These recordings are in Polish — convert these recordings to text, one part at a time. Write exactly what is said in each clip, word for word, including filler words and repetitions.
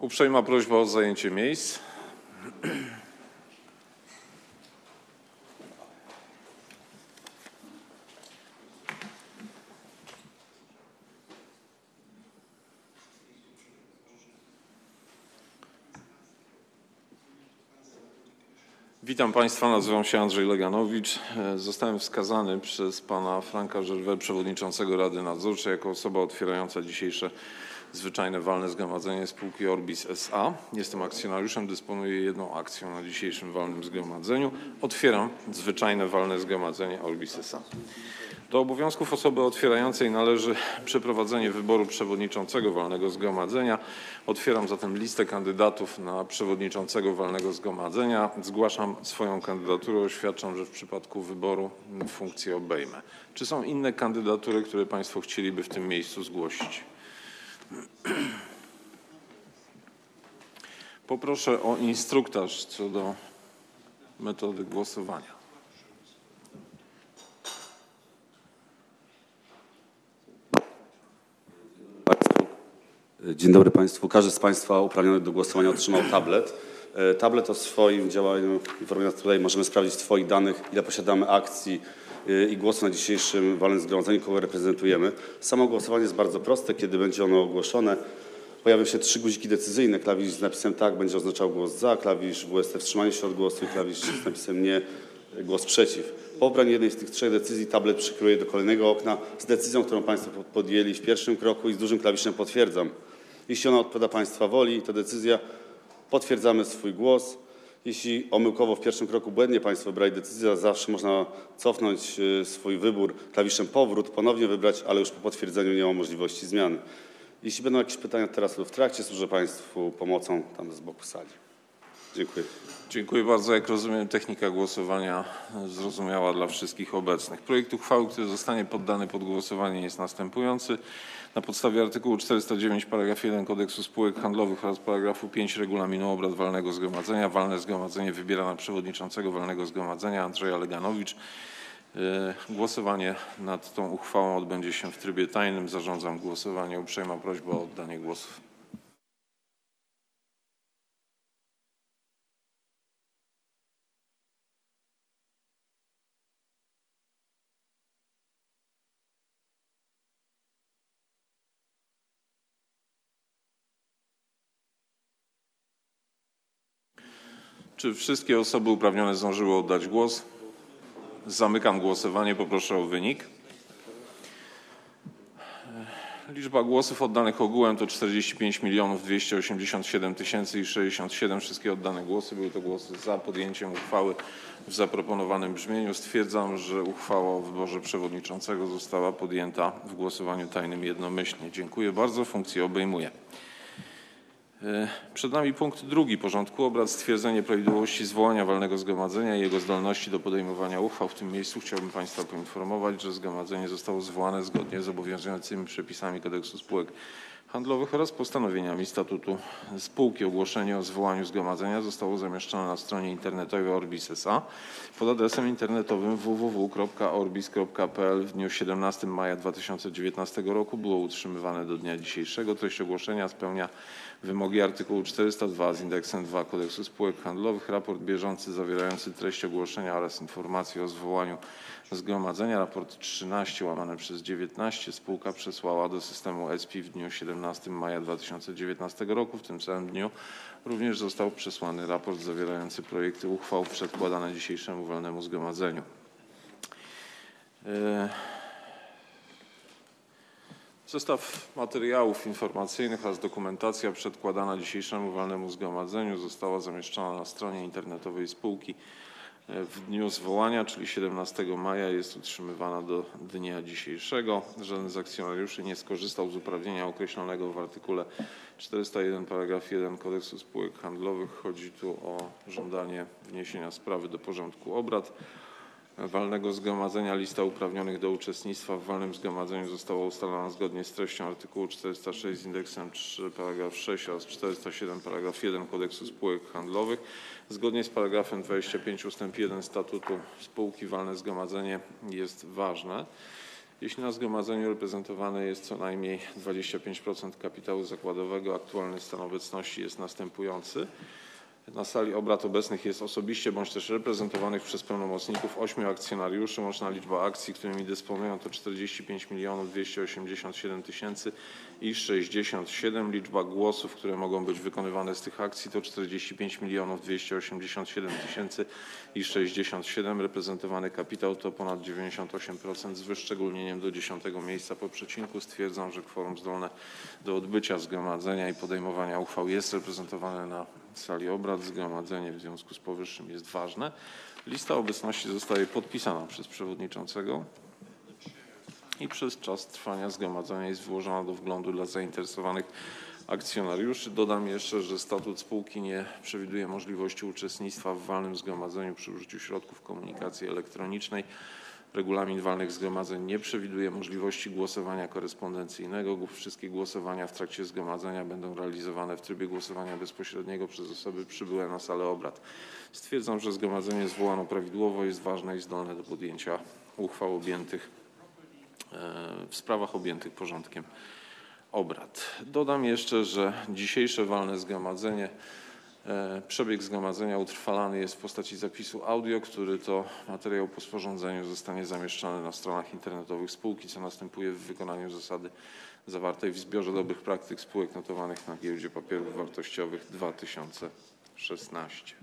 Uprzejma prośba o zajęcie miejsc. Witam Państwa, nazywam się Andrzej Leganowicz. Zostałem wskazany przez pana Franka Żerwę, przewodniczącego Rady Nadzorczej, jako osoba otwierająca dzisiejsze zwyczajne walne zgromadzenie spółki Orbis S A. Jestem akcjonariuszem, dysponuję jedną akcją na dzisiejszym walnym zgromadzeniu. Otwieram zwyczajne walne zgromadzenie Orbis S A. Do obowiązków osoby otwierającej należy przeprowadzenie wyboru przewodniczącego walnego zgromadzenia. Otwieram zatem listę kandydatów na przewodniczącego walnego zgromadzenia. Zgłaszam swoją kandydaturę, oświadczam, że w przypadku wyboru funkcję obejmę. Czy są inne kandydatury, które Państwo chcieliby w tym miejscu zgłosić? Poproszę o instruktaż co do metody głosowania. Dzień dobry Państwu. Każdy z Państwa uprawniony do głosowania otrzymał tablet. Tablet o swoim działaniu informuje nas tutaj, możemy sprawdzić w swoich danych, ile posiadamy akcji i głosu na dzisiejszym walnym zgromadzeniu, kogo reprezentujemy. Samo głosowanie jest bardzo proste. Kiedy będzie ono ogłoszone, pojawią się trzy guziki decyzyjne. Klawisz z napisem tak będzie oznaczał głos za, klawisz W S T wstrzymanie się od głosu i klawisz z napisem nie, głos przeciw. Po obraniu jednej z tych trzech decyzji tablet przekieruje do kolejnego okna z decyzją, którą Państwo podjęli w pierwszym kroku i z dużym klawiszem potwierdzam. Jeśli ona odpowiada Państwa woli, to decyzja, potwierdzamy swój głos. Jeśli omyłkowo w pierwszym kroku błędnie Państwo wybrali decyzję, zawsze można cofnąć swój wybór klawiszem powrót, ponownie wybrać, ale już po potwierdzeniu nie ma możliwości zmiany. Jeśli będą jakieś pytania teraz lub w trakcie, służę Państwu pomocą tam z boku sali. Dziękuję. Dziękuję bardzo. Jak rozumiem, technika głosowania zrozumiała dla wszystkich obecnych. Projekt uchwały, który zostanie poddany pod głosowanie, jest następujący. Na podstawie artykułu czterysta dziewięć paragraf jeden Kodeksu Spółek Handlowych oraz paragrafu pięć Regulaminu obrad walnego zgromadzenia walne zgromadzenie wybiera na przewodniczącego walnego zgromadzenia Andrzeja Leganowicz. Głosowanie nad tą uchwałą odbędzie się w trybie tajnym. Zarządzam głosowanie. Uprzejma prośba o oddanie głosów. Czy wszystkie osoby uprawnione zdążyły oddać głos? Zamykam głosowanie. Poproszę o wynik. Liczba głosów oddanych ogółem to czterdzieści pięć milionów dwieście osiemdziesiąt siedem tysięcy i sześćdziesiąt siedem. Wszystkie oddane głosy były to głosy za podjęciem uchwały w zaproponowanym brzmieniu. Stwierdzam, że uchwała o wyborze przewodniczącego została podjęta w głosowaniu tajnym jednomyślnie. Dziękuję bardzo. Funkcję obejmuję. Przed nami punkt drugi porządku obrad. Stwierdzenie prawidłowości zwołania walnego zgromadzenia i jego zdolności do podejmowania uchwał. W tym miejscu chciałbym Państwa poinformować, że zgromadzenie zostało zwołane zgodnie z obowiązującymi przepisami Kodeksu Spółek Handlowych oraz postanowieniami statutu spółki. Ogłoszenie o zwołaniu zgromadzenia zostało zamieszczone na stronie internetowej Orbis S A pod adresem internetowym w w w kropka orbis kropka p l w dniu siedemnastego maja dwa tysiące dziewiętnastego roku. Było utrzymywane do dnia dzisiejszego. Treść ogłoszenia spełnia wymogi artykułu czterysta dwa z indeksem dwa Kodeksu Spółek Handlowych. Raport bieżący zawierający treść ogłoszenia oraz informacje o zwołaniu zgromadzenia. Raport trzynaście łamane przez dziewiętnaście spółka przesłała do systemu E S P I w dniu siedemnastego maja dwa tysiące dziewiętnastego roku. W tym samym dniu również został przesłany raport zawierający projekty uchwał przedkładane dzisiejszemu walnemu zgromadzeniu. Zestaw materiałów informacyjnych oraz dokumentacja przedkładana dzisiejszemu walnemu zgromadzeniu została zamieszczona na stronie internetowej spółki w dniu zwołania, czyli siedemnastego maja, jest utrzymywana do dnia dzisiejszego. Żaden z akcjonariuszy nie skorzystał z uprawnienia określonego w artykule czterysta jeden paragraf jeden Kodeksu Spółek Handlowych. Chodzi tu o żądanie wniesienia sprawy do porządku obrad walnego zgromadzenia. Lista uprawnionych do uczestnictwa w walnym zgromadzeniu została ustalona zgodnie z treścią artykułu czterysta sześć z indeksem trzy paragraf sześć oraz czterysta siedem paragraf jeden Kodeksu Spółek Handlowych. Zgodnie z paragrafem dwudziestym piątym ustęp jeden statutu spółki walne zgromadzenie jest ważne. Jeśli na zgromadzeniu reprezentowane jest co najmniej dwadzieścia pięć procent kapitału zakładowego, aktualny stan obecności jest następujący. Na sali obrad obecnych jest osobiście bądź też reprezentowanych przez pełnomocników ośmiu akcjonariuszy. Łączna liczba akcji, którymi dysponują, to czterdzieści pięć milionów dwieście osiemdziesiąt siedem tysięcy i sześćdziesiąt siedem. Liczba głosów, które mogą być wykonywane z tych akcji, to czterdzieści pięć milionów dwieście osiemdziesiąt siedem tysięcy i sześćdziesiąt siedem. Reprezentowany kapitał to ponad dziewięćdziesiąt osiem procent z wyszczególnieniem do dziesiątego miejsca po przecinku. Stwierdzam, że kworum zdolne do odbycia zgromadzenia i podejmowania uchwał jest reprezentowane na sali obrad. Zgromadzenie w związku z powyższym jest ważne. Lista obecności zostaje podpisana przez przewodniczącego i przez czas trwania zgromadzenia jest wyłożona do wglądu dla zainteresowanych akcjonariuszy. Dodam jeszcze, że statut spółki nie przewiduje możliwości uczestnictwa w walnym zgromadzeniu przy użyciu środków komunikacji elektronicznej. Regulamin walnych zgromadzeń nie przewiduje możliwości głosowania korespondencyjnego. Wszystkie głosowania w trakcie zgromadzenia będą realizowane w trybie głosowania bezpośredniego przez osoby przybyłe na salę obrad. Stwierdzam, że zgromadzenie zwołano prawidłowo, jest ważne i zdolne do podjęcia uchwał objętych w sprawach objętych porządkiem obrad. Dodam jeszcze, że dzisiejsze walne zgromadzenie, przebieg zgromadzenia utrwalany jest w postaci zapisu audio, który to materiał po sporządzeniu zostanie zamieszczany na stronach internetowych spółki, co następuje w wykonaniu zasady zawartej w zbiorze dobrych praktyk spółek notowanych na Giełdzie Papierów Wartościowych dwa tysiące szesnaście.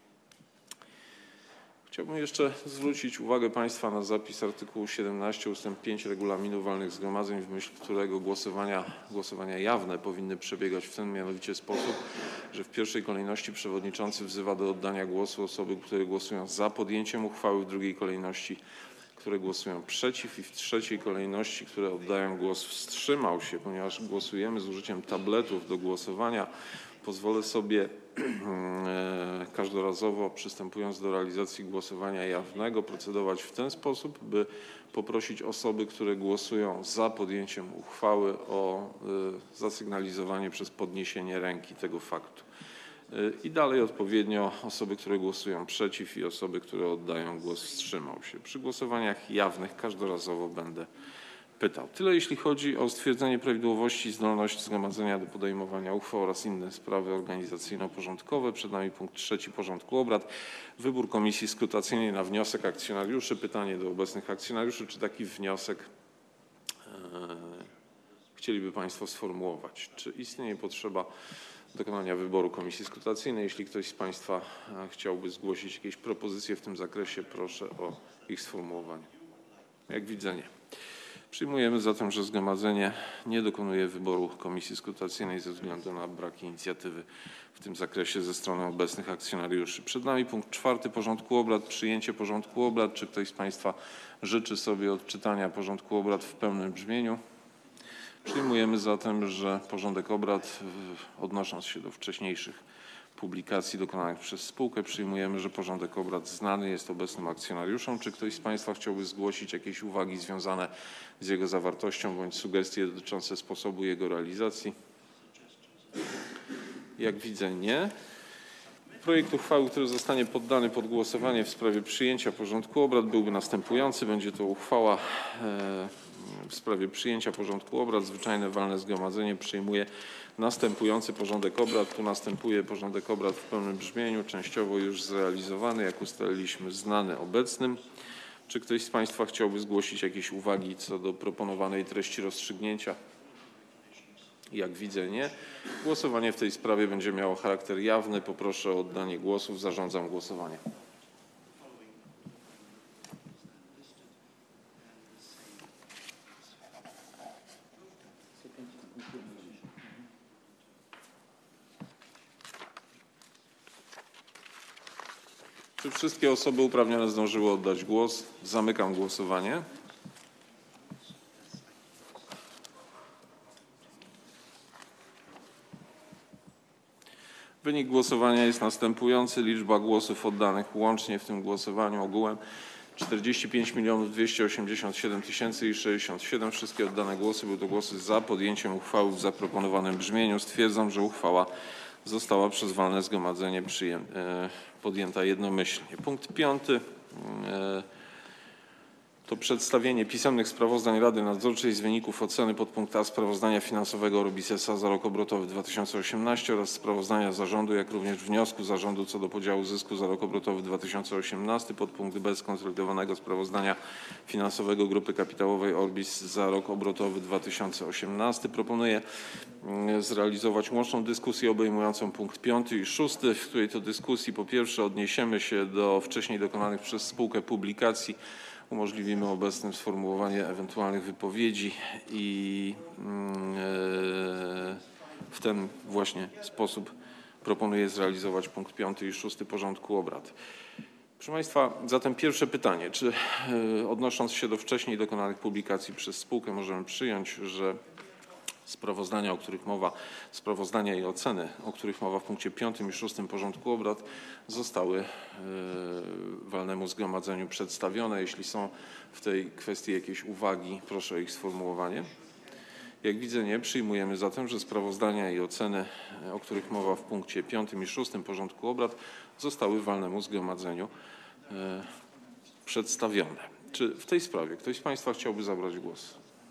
Chciałbym jeszcze zwrócić uwagę Państwa na zapis artykułu siedemnaście ustęp pięć regulaminu walnych zgromadzeń, w myśl którego głosowania, głosowania jawne powinny przebiegać w ten mianowicie sposób, że w pierwszej kolejności przewodniczący wzywa do oddania głosu osoby, które głosują za podjęciem uchwały, w drugiej kolejności, które głosują przeciw i w trzeciej kolejności, które oddają głos wstrzymał się. Ponieważ głosujemy z użyciem tabletów do głosowania, pozwolę sobie każdorazowo, przystępując do realizacji głosowania jawnego, procedować w ten sposób, by poprosić osoby, które głosują za podjęciem uchwały, o zasygnalizowanie przez podniesienie ręki tego faktu. I dalej odpowiednio osoby, które głosują przeciw i osoby, które oddają głos wstrzymał się. Przy głosowaniach jawnych każdorazowo będę pytał. Tyle jeśli chodzi o stwierdzenie prawidłowości i zdolności zgromadzenia do podejmowania uchwał oraz inne sprawy organizacyjno-porządkowe. Przed nami punkt trzeci porządku obrad. Wybór komisji skrutacyjnej na wniosek akcjonariuszy. Pytanie do obecnych akcjonariuszy, czy taki wniosek e, chcieliby Państwo sformułować? Czy istnieje potrzeba dokonania wyboru komisji skrutacyjnej? Jeśli ktoś z Państwa chciałby zgłosić jakieś propozycje w tym zakresie, proszę o ich sformułowanie. Jak widzę, nie. Przyjmujemy zatem, że zgromadzenie nie dokonuje wyboru komisji skrutacyjnej ze względu na brak inicjatywy w tym zakresie ze strony obecnych akcjonariuszy. Przed nami punkt czwarty porządku obrad, przyjęcie porządku obrad. Czy ktoś z Państwa życzy sobie odczytania porządku obrad w pełnym brzmieniu? Przyjmujemy zatem, że porządek obrad, odnosząc się do wcześniejszych publikacji dokonanych przez spółkę, przyjmujemy, że porządek obrad znany jest obecnym akcjonariuszom. Czy ktoś z Państwa chciałby zgłosić jakieś uwagi związane z jego zawartością bądź sugestie dotyczące sposobu jego realizacji? Jak widzę, nie. Projekt uchwały, który zostanie poddany pod głosowanie w sprawie przyjęcia porządku obrad, byłby następujący. Będzie to uchwała w sprawie przyjęcia porządku obrad. Zwyczajne walne zgromadzenie przyjmuje następujący porządek obrad. Tu następuje porządek obrad w pełnym brzmieniu, częściowo już zrealizowany, jak ustaliliśmy, znany obecnym. Czy ktoś z Państwa chciałby zgłosić jakieś uwagi co do proponowanej treści rozstrzygnięcia? Jak widzę, nie. Głosowanie w tej sprawie będzie miało charakter jawny. Poproszę o oddanie głosów. Zarządzam głosowanie. Czy wszystkie osoby uprawnione zdążyły oddać głos? Zamykam głosowanie. Wynik głosowania jest następujący. Liczba głosów oddanych łącznie w tym głosowaniu ogółem czterdzieści pięć milionów dwieście osiemdziesiąt siedem tysięcy i sześćdziesiąt siedem. Wszystkie oddane głosy były to głosy za podjęciem uchwały w zaproponowanym brzmieniu. Stwierdzam, że uchwała została przez walne zgromadzenie podjęta jednomyślnie. Punkt piąty. to przedstawienie pisemnych sprawozdań Rady Nadzorczej z wyników oceny podpunkt A sprawozdania finansowego Orbis S A za rok obrotowy dwa tysiące osiemnasty oraz sprawozdania zarządu, jak również wniosku zarządu co do podziału zysku za rok obrotowy dwa tysiące osiemnasty, podpunkt B skonsolidowanego sprawozdania finansowego Grupy Kapitałowej Orbis za rok obrotowy dwa tysiące osiemnasty. Proponuję zrealizować łączną dyskusję obejmującą punkt piąty i szósty, w której to dyskusji po pierwsze odniesiemy się do wcześniej dokonanych przez spółkę publikacji, umożliwimy obecnym sformułowanie ewentualnych wypowiedzi i w ten właśnie sposób proponuję zrealizować punkt piąty i szósty porządku obrad. Proszę Państwa, zatem pierwsze pytanie. Czy odnosząc się do wcześniej dokonanych publikacji przez spółkę możemy przyjąć, że sprawozdania, o których mowa, sprawozdania i oceny, o których mowa w punkcie piątym i szóstym porządku obrad zostały walnemu zgromadzeniu przedstawione? Jeśli są w tej kwestii jakieś uwagi, proszę o ich sformułowanie. Jak widzę nie, przyjmujemy zatem, że sprawozdania i oceny, o których mowa w punkcie piątym i szóstym porządku obrad zostały walnemu zgromadzeniu przedstawione. Czy w tej sprawie ktoś z Państwa chciałby zabrać głos?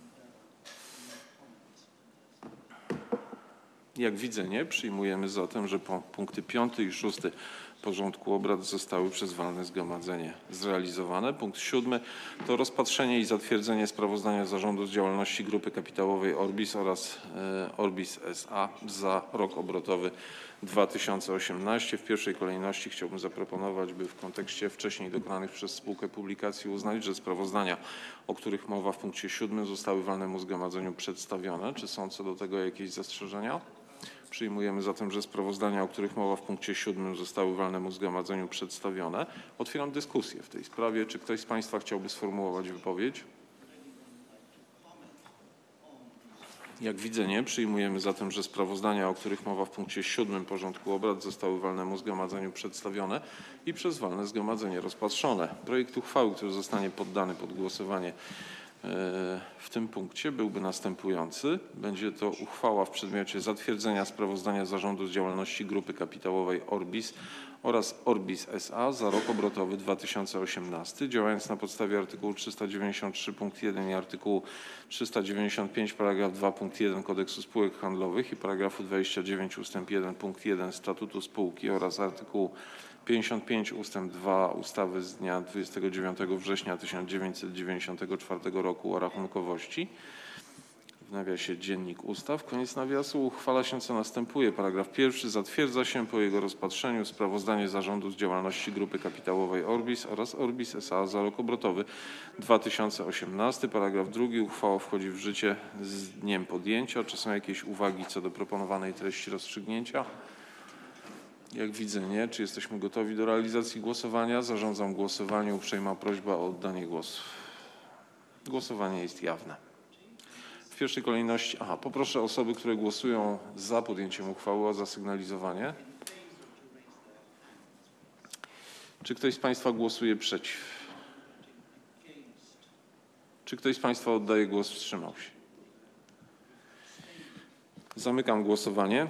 Jak widzę nie, przyjmujemy zatem, że punkty piąty i szósty porządku obrad zostały przez walne zgromadzenie zrealizowane. Punkt siódmy to rozpatrzenie i zatwierdzenie sprawozdania zarządu z działalności Grupy Kapitałowej Orbis oraz Orbis S A za rok obrotowy dwa tysiące osiemnasty. W pierwszej kolejności chciałbym zaproponować, by w kontekście wcześniej dokonanych przez spółkę publikacji uznać, że sprawozdania, o których mowa w punkcie siódmym, zostały walnemu zgromadzeniu przedstawione. Czy są co do tego jakieś zastrzeżenia? Przyjmujemy zatem, że sprawozdania, o których mowa w punkcie siódmym, zostały walnemu zgromadzeniu przedstawione. Otwieram dyskusję w tej sprawie. Czy ktoś z Państwa chciałby sformułować wypowiedź? Jak widzę nie, przyjmujemy zatem, że sprawozdania, o których mowa w punkcie siódmym porządku obrad, zostały walnemu zgromadzeniu przedstawione i przez walne zgromadzenie rozpatrzone. Projekt uchwały, który zostanie poddany pod głosowanie w tym punkcie, byłby następujący. Będzie to uchwała w przedmiocie zatwierdzenia sprawozdania zarządu z działalności Grupy Kapitałowej Orbis oraz Orbis S A za rok obrotowy dwa tysiące osiemnasty, działając na podstawie artykułu trzysta dziewięćdziesiąt trzy punkt jeden i artykułu trzysta dziewięćdziesiąt pięć paragraf dwa punkt jeden Kodeksu Spółek Handlowych i paragrafu dwadzieścia dziewięć ustęp jeden punkt jeden Statutu Spółki oraz artykułu pięćdziesiąt pięć ustęp dwa ustawy z dnia dwudziestego dziewiątego września tysiąc dziewięćset dziewięćdziesiątego czwartego roku o rachunkowości, w nawiasie Dziennik Ustaw, koniec nawiasu, uchwala się co następuje. Paragraf pierwszy. Zatwierdza się po jego rozpatrzeniu sprawozdanie zarządu z działalności Grupy Kapitałowej Orbis oraz Orbis S A za rok obrotowy dwa tysiące osiemnasty. Paragraf drugi. Uchwała wchodzi w życie z dniem podjęcia. Czy są jakieś uwagi co do proponowanej treści rozstrzygnięcia? Jak widzę nie. Czy jesteśmy gotowi do realizacji głosowania? Zarządzam głosowanie. Uprzejma prośba o oddanie głosu. Głosowanie jest jawne. W pierwszej kolejności, aha, poproszę osoby, które głosują za podjęciem uchwały, o zasygnalizowanie. Czy ktoś z Państwa głosuje przeciw? Czy ktoś z Państwa oddaje głos, wstrzymał się? Zamykam głosowanie.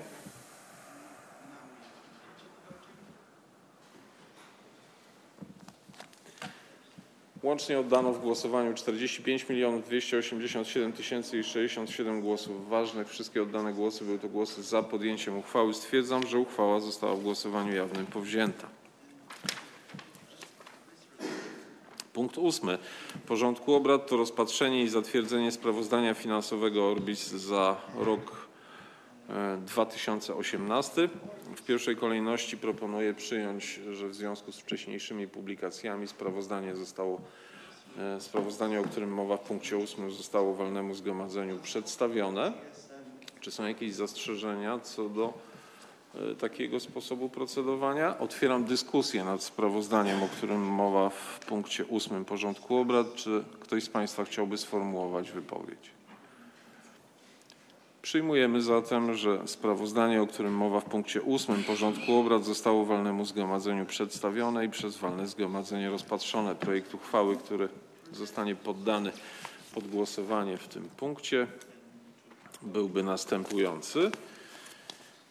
Łącznie oddano w głosowaniu czterdzieści pięć milionów dwieście osiemdziesiąt siedem tysięcy sześćdziesiąt siedem głosów ważnych. Wszystkie oddane głosy były to głosy za podjęciem uchwały. Stwierdzam, że uchwała została w głosowaniu jawnym powzięta. Punkt ósmy porządku obrad to rozpatrzenie i zatwierdzenie sprawozdania finansowego Orbis za rok dwa tysiące osiemnasty. W pierwszej kolejności proponuję przyjąć, że w związku z wcześniejszymi publikacjami sprawozdanie zostało, sprawozdanie, o którym mowa w punkcie ósmym, zostało walnemu zgromadzeniu przedstawione. Czy są jakieś zastrzeżenia co do takiego sposobu procedowania? Otwieram dyskusję nad sprawozdaniem, o którym mowa w punkcie ósmym porządku obrad. Czy ktoś z Państwa chciałby sformułować wypowiedź? Przyjmujemy zatem, że sprawozdanie, o którym mowa w punkcie ósmym porządku obrad, zostało walnemu zgromadzeniu przedstawione i przez walne zgromadzenie rozpatrzone. Projekt uchwały, który zostanie poddany pod głosowanie w tym punkcie, byłby następujący.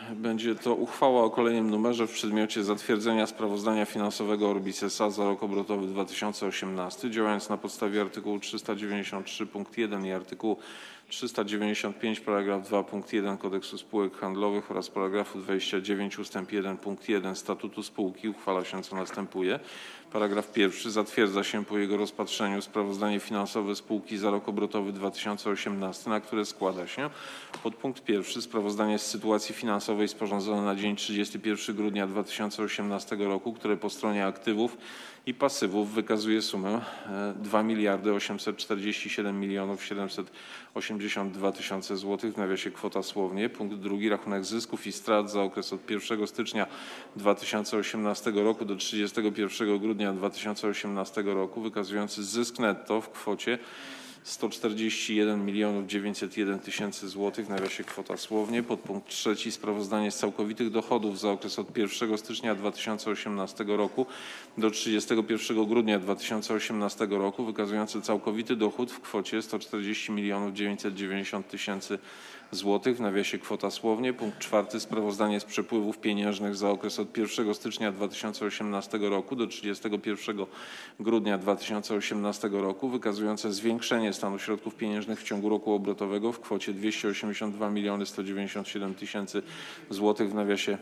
będzie to uchwała o kolejnym numerze w przedmiocie zatwierdzenia sprawozdania finansowego Orbis S A za rok obrotowy dwa tysiące osiemnasty, działając na podstawie artykułu trzysta dziewięćdziesiąt trzy punkt jeden i artykułu trzysta dziewięćdziesiąt pięć paragraf dwa punkt jeden Kodeksu spółek handlowych oraz paragrafu dwadzieścia dziewięć ustęp jeden punkt jeden Statutu spółki uchwala się, co następuje. Paragraf pierwszy. Zatwierdza się po jego rozpatrzeniu sprawozdanie finansowe spółki za rok obrotowy dwa tysiące osiemnasty, na które składa się podpunkt pierwszy. Sprawozdanie z sytuacji finansowej sporządzone na dzień trzydziestego pierwszego grudnia dwa tysiące osiemnastego roku, które po stronie aktywów i pasywów wykazuje sumę dwa miliardy osiemset czterdzieści siedem milionów siedemset osiemdziesiąt dwa tysiące złotych, w nawiasie kwota słownie. Punkt drugi. Rachunek zysków i strat za okres od pierwszego stycznia dwa tysiące osiemnastego roku do trzydziestego pierwszego grudnia dwa tysiące osiemnastego roku, wykazujący zysk netto w kwocie sto czterdzieści jeden milionów dziewięćset jeden tysięcy złotych, w nawiasie kwota słownie. Podpunkt trzeci. Sprawozdanie z całkowitych dochodów za okres od pierwszego stycznia dwa tysiące osiemnastego roku do trzydziestego pierwszego grudnia dwa tysiące osiemnastego roku, wykazujący całkowity dochód w kwocie sto czterdzieści milionów dziewięćset dziewięćdziesiąt tysięcy złotych, w nawiasie kwota słownie. Punkt czwarty. Sprawozdanie z przepływów pieniężnych za okres od pierwszego stycznia dwa tysiące osiemnastego roku do trzydziestego pierwszego grudnia dwa tysiące osiemnastego roku, wykazujące zwiększenie stanu środków pieniężnych w ciągu roku obrotowego w kwocie dwieście osiemdziesiąt dwa miliony sto dziewięćdziesiąt siedem tysięcy złotych, w nawiasie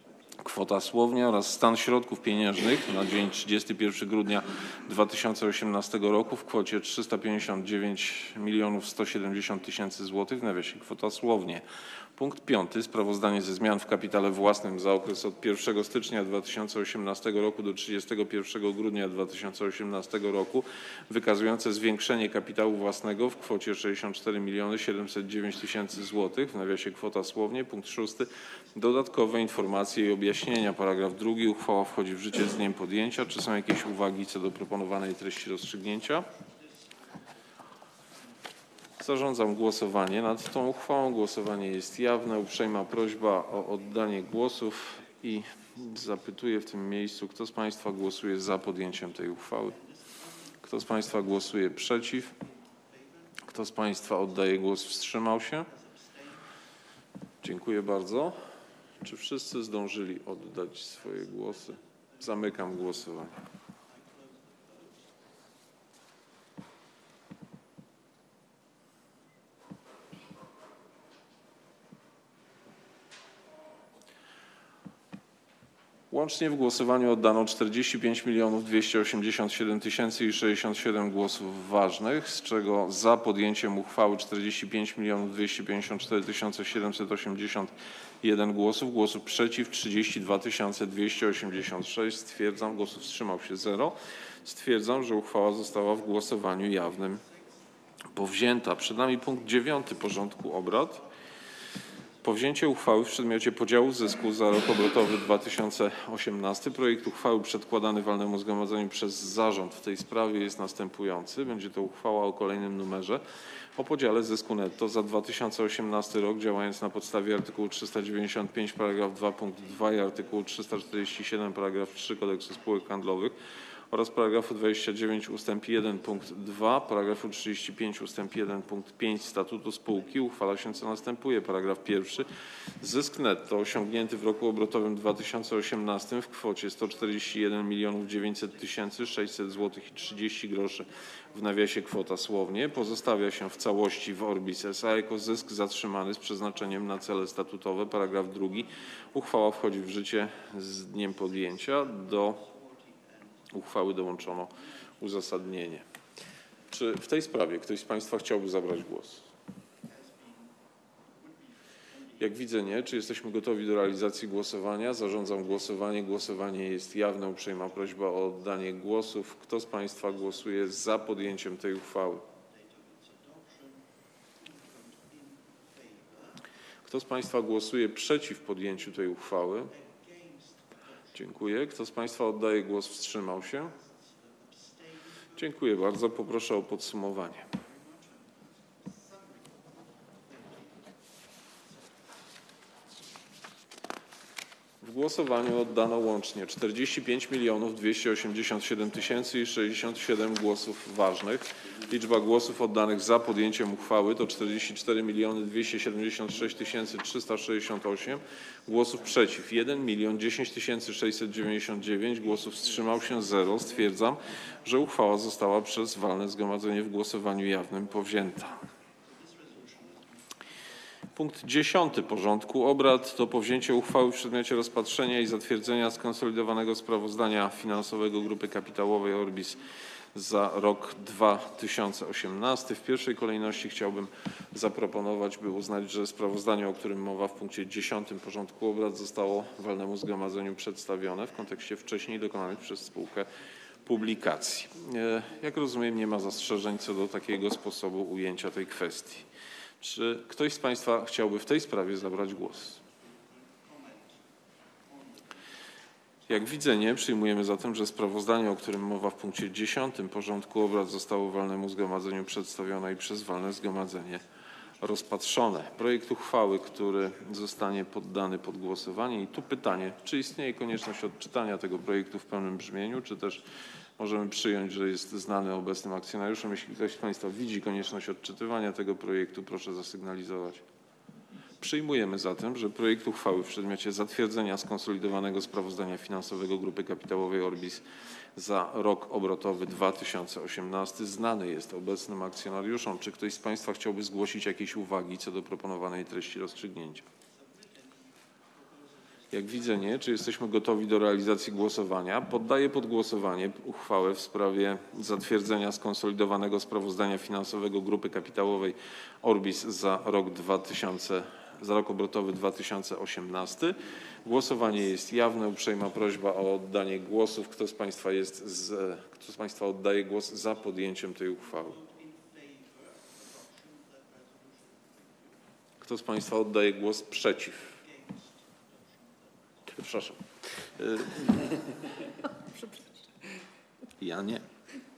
kwota słownie, oraz stan środków pieniężnych na dzień trzydziestego pierwszego grudnia dwa tysiące osiemnastego roku w kwocie trzysta pięćdziesiąt dziewięć milionów sto siedemdziesiąt tysięcy złotych, w nawiasie kwota słownie. Punkt piąty. Sprawozdanie ze zmian w kapitale własnym za okres od pierwszego stycznia dwa tysiące osiemnastego roku do trzydziestego pierwszego grudnia dwa tysiące osiemnastego roku, wykazujące zwiększenie kapitału własnego w kwocie sześćdziesiąt cztery miliony siedemset dziewięć tysięcy złotych, w nawiasie kwota słownie. Punkt szósty. Dodatkowe informacje i objaśnienia. Paragraf drugi. Uchwała wchodzi w życie z dniem podjęcia. Czy są jakieś uwagi co do proponowanej treści rozstrzygnięcia? Zarządzam głosowanie nad tą uchwałą. Głosowanie jest jawne. Uprzejma prośba o oddanie głosów i zapytuję w tym miejscu, kto z Państwa głosuje za podjęciem tej uchwały? Kto z Państwa głosuje przeciw? Kto z Państwa oddaje głos, wstrzymał się? Dziękuję bardzo. Czy wszyscy zdążyli oddać swoje głosy? Zamykam głosowanie. Łącznie w głosowaniu oddano czterdzieści pięć milionów dwieście osiemdziesiąt siedem tysięcy i sześćdziesiąt siedem głosów ważnych, z czego za podjęciem uchwały czterdzieści pięć milionów dwieście pięćdziesiąt cztery tysiące siedemset osiemdziesiąt jeden głosów, głosów przeciw trzydzieści dwa tysiące dwieście osiemdziesiąt sześć. Stwierdzam, głosów wstrzymał się zero. Stwierdzam, że uchwała została w głosowaniu jawnym powzięta. Przed nami punkt dziewiąty porządku obrad. Powzięcie uchwały w przedmiocie podziału zysku za rok obrotowy dwa tysiące osiemnasty. Projekt uchwały przedkładany walnemu zgromadzeniu przez zarząd w tej sprawie jest następujący. Będzie to uchwała o kolejnym numerze o podziale zysku netto za dwa tysiące osiemnasty rok, działając na podstawie artykułu trzysta dziewięćdziesiąt pięć paragraf dwa punkt dwa i artykułu trzysta czterdzieści siedem paragraf trzy Kodeksu spółek handlowych oraz paragrafu dwadzieścia dziewięć ustęp jeden punkt dwa, paragrafu trzydzieści pięć ustęp jeden punkt pięć Statutu spółki uchwala się, co następuje. Paragraf pierwszy. Zysk netto osiągnięty w roku obrotowym dwa tysiące osiemnastym w kwocie sto czterdzieści jeden milionów dziewięćset tysięcy sześćset złotych i trzydzieści groszy, w nawiasie kwota słownie, pozostawia się w całości w Orbis S A jako zysk zatrzymany z przeznaczeniem na cele statutowe. Paragraf drugi. Uchwała wchodzi w życie z dniem podjęcia. Do uchwały dołączono uzasadnienie. Czy w tej sprawie ktoś z Państwa chciałby zabrać głos? Jak widzę nie. Czy jesteśmy gotowi do realizacji głosowania? Zarządzam głosowanie. Głosowanie jest jawne. Uprzejma prośba o oddanie głosów. Kto z Państwa głosuje za podjęciem tej uchwały? Kto z Państwa głosuje przeciw podjęciu tej uchwały? Dziękuję. Kto z Państwa oddaje głos, wstrzymał się? Dziękuję bardzo. Poproszę o podsumowanie. W głosowaniu oddano łącznie czterdzieści pięć milionów dwieście osiemdziesiąt siedem tysięcy i sześćdziesiąt siedem głosów ważnych. Liczba głosów oddanych za podjęciem uchwały to czterdzieści cztery miliony dwieście siedemdziesiąt sześć tysięcy trzysta sześćdziesiąt osiem. Głosów przeciw jeden milion dziesięć tysięcy sześćset dziewięćdziesiąt dziewięć. Głosów wstrzymał się zero. Stwierdzam, że uchwała została przez walne zgromadzenie w głosowaniu jawnym powzięta. Punkt dziesiąty porządku obrad to powzięcie uchwały w przedmiocie rozpatrzenia i zatwierdzenia skonsolidowanego sprawozdania finansowego Grupy Kapitałowej Orbis za rok dwa tysiące osiemnasty. W pierwszej kolejności chciałbym zaproponować, by uznać, że sprawozdanie, o którym mowa w punkcie dziesiątym porządku obrad, zostało walnemu zgromadzeniu przedstawione w kontekście wcześniej dokonanych przez spółkę publikacji. Jak rozumiem, nie ma zastrzeżeń co do takiego sposobu ujęcia tej kwestii. Czy ktoś z Państwa chciałby w tej sprawie zabrać głos? Jak widzę, nie. Przyjmujemy zatem, że sprawozdanie, o którym mowa w punkcie dziesiątym porządku obrad, zostało walnemu zgromadzeniu przedstawione i przez walne zgromadzenie rozpatrzone. Projekt uchwały, który zostanie poddany pod głosowanie. I tu pytanie, czy istnieje konieczność odczytania tego projektu w pełnym brzmieniu, czy też możemy przyjąć, że jest znany obecnym akcjonariuszom. Jeśli ktoś z Państwa widzi konieczność odczytywania tego projektu, proszę zasygnalizować. Przyjmujemy zatem, że projekt uchwały w przedmiocie zatwierdzenia skonsolidowanego sprawozdania finansowego Grupy Kapitałowej Orbis za rok obrotowy dwa tysiące osiemnasty znany jest obecnym akcjonariuszom. Czy ktoś z Państwa chciałby zgłosić jakieś uwagi co do proponowanej treści rozstrzygnięcia? Jak widzę, nie. Czy jesteśmy gotowi do realizacji głosowania? Poddaję pod głosowanie uchwałę w sprawie zatwierdzenia skonsolidowanego sprawozdania finansowego Grupy Kapitałowej Orbis za rok dwa tysiące, za rok obrotowy dwa tysiące osiemnasty. Głosowanie jest jawne. Uprzejma prośba o oddanie głosów. Kto z Państwa jest z, kto z Państwa oddaje głos za podjęciem tej uchwały? Kto z Państwa oddaje głos przeciw? Przepraszam. Ja nie.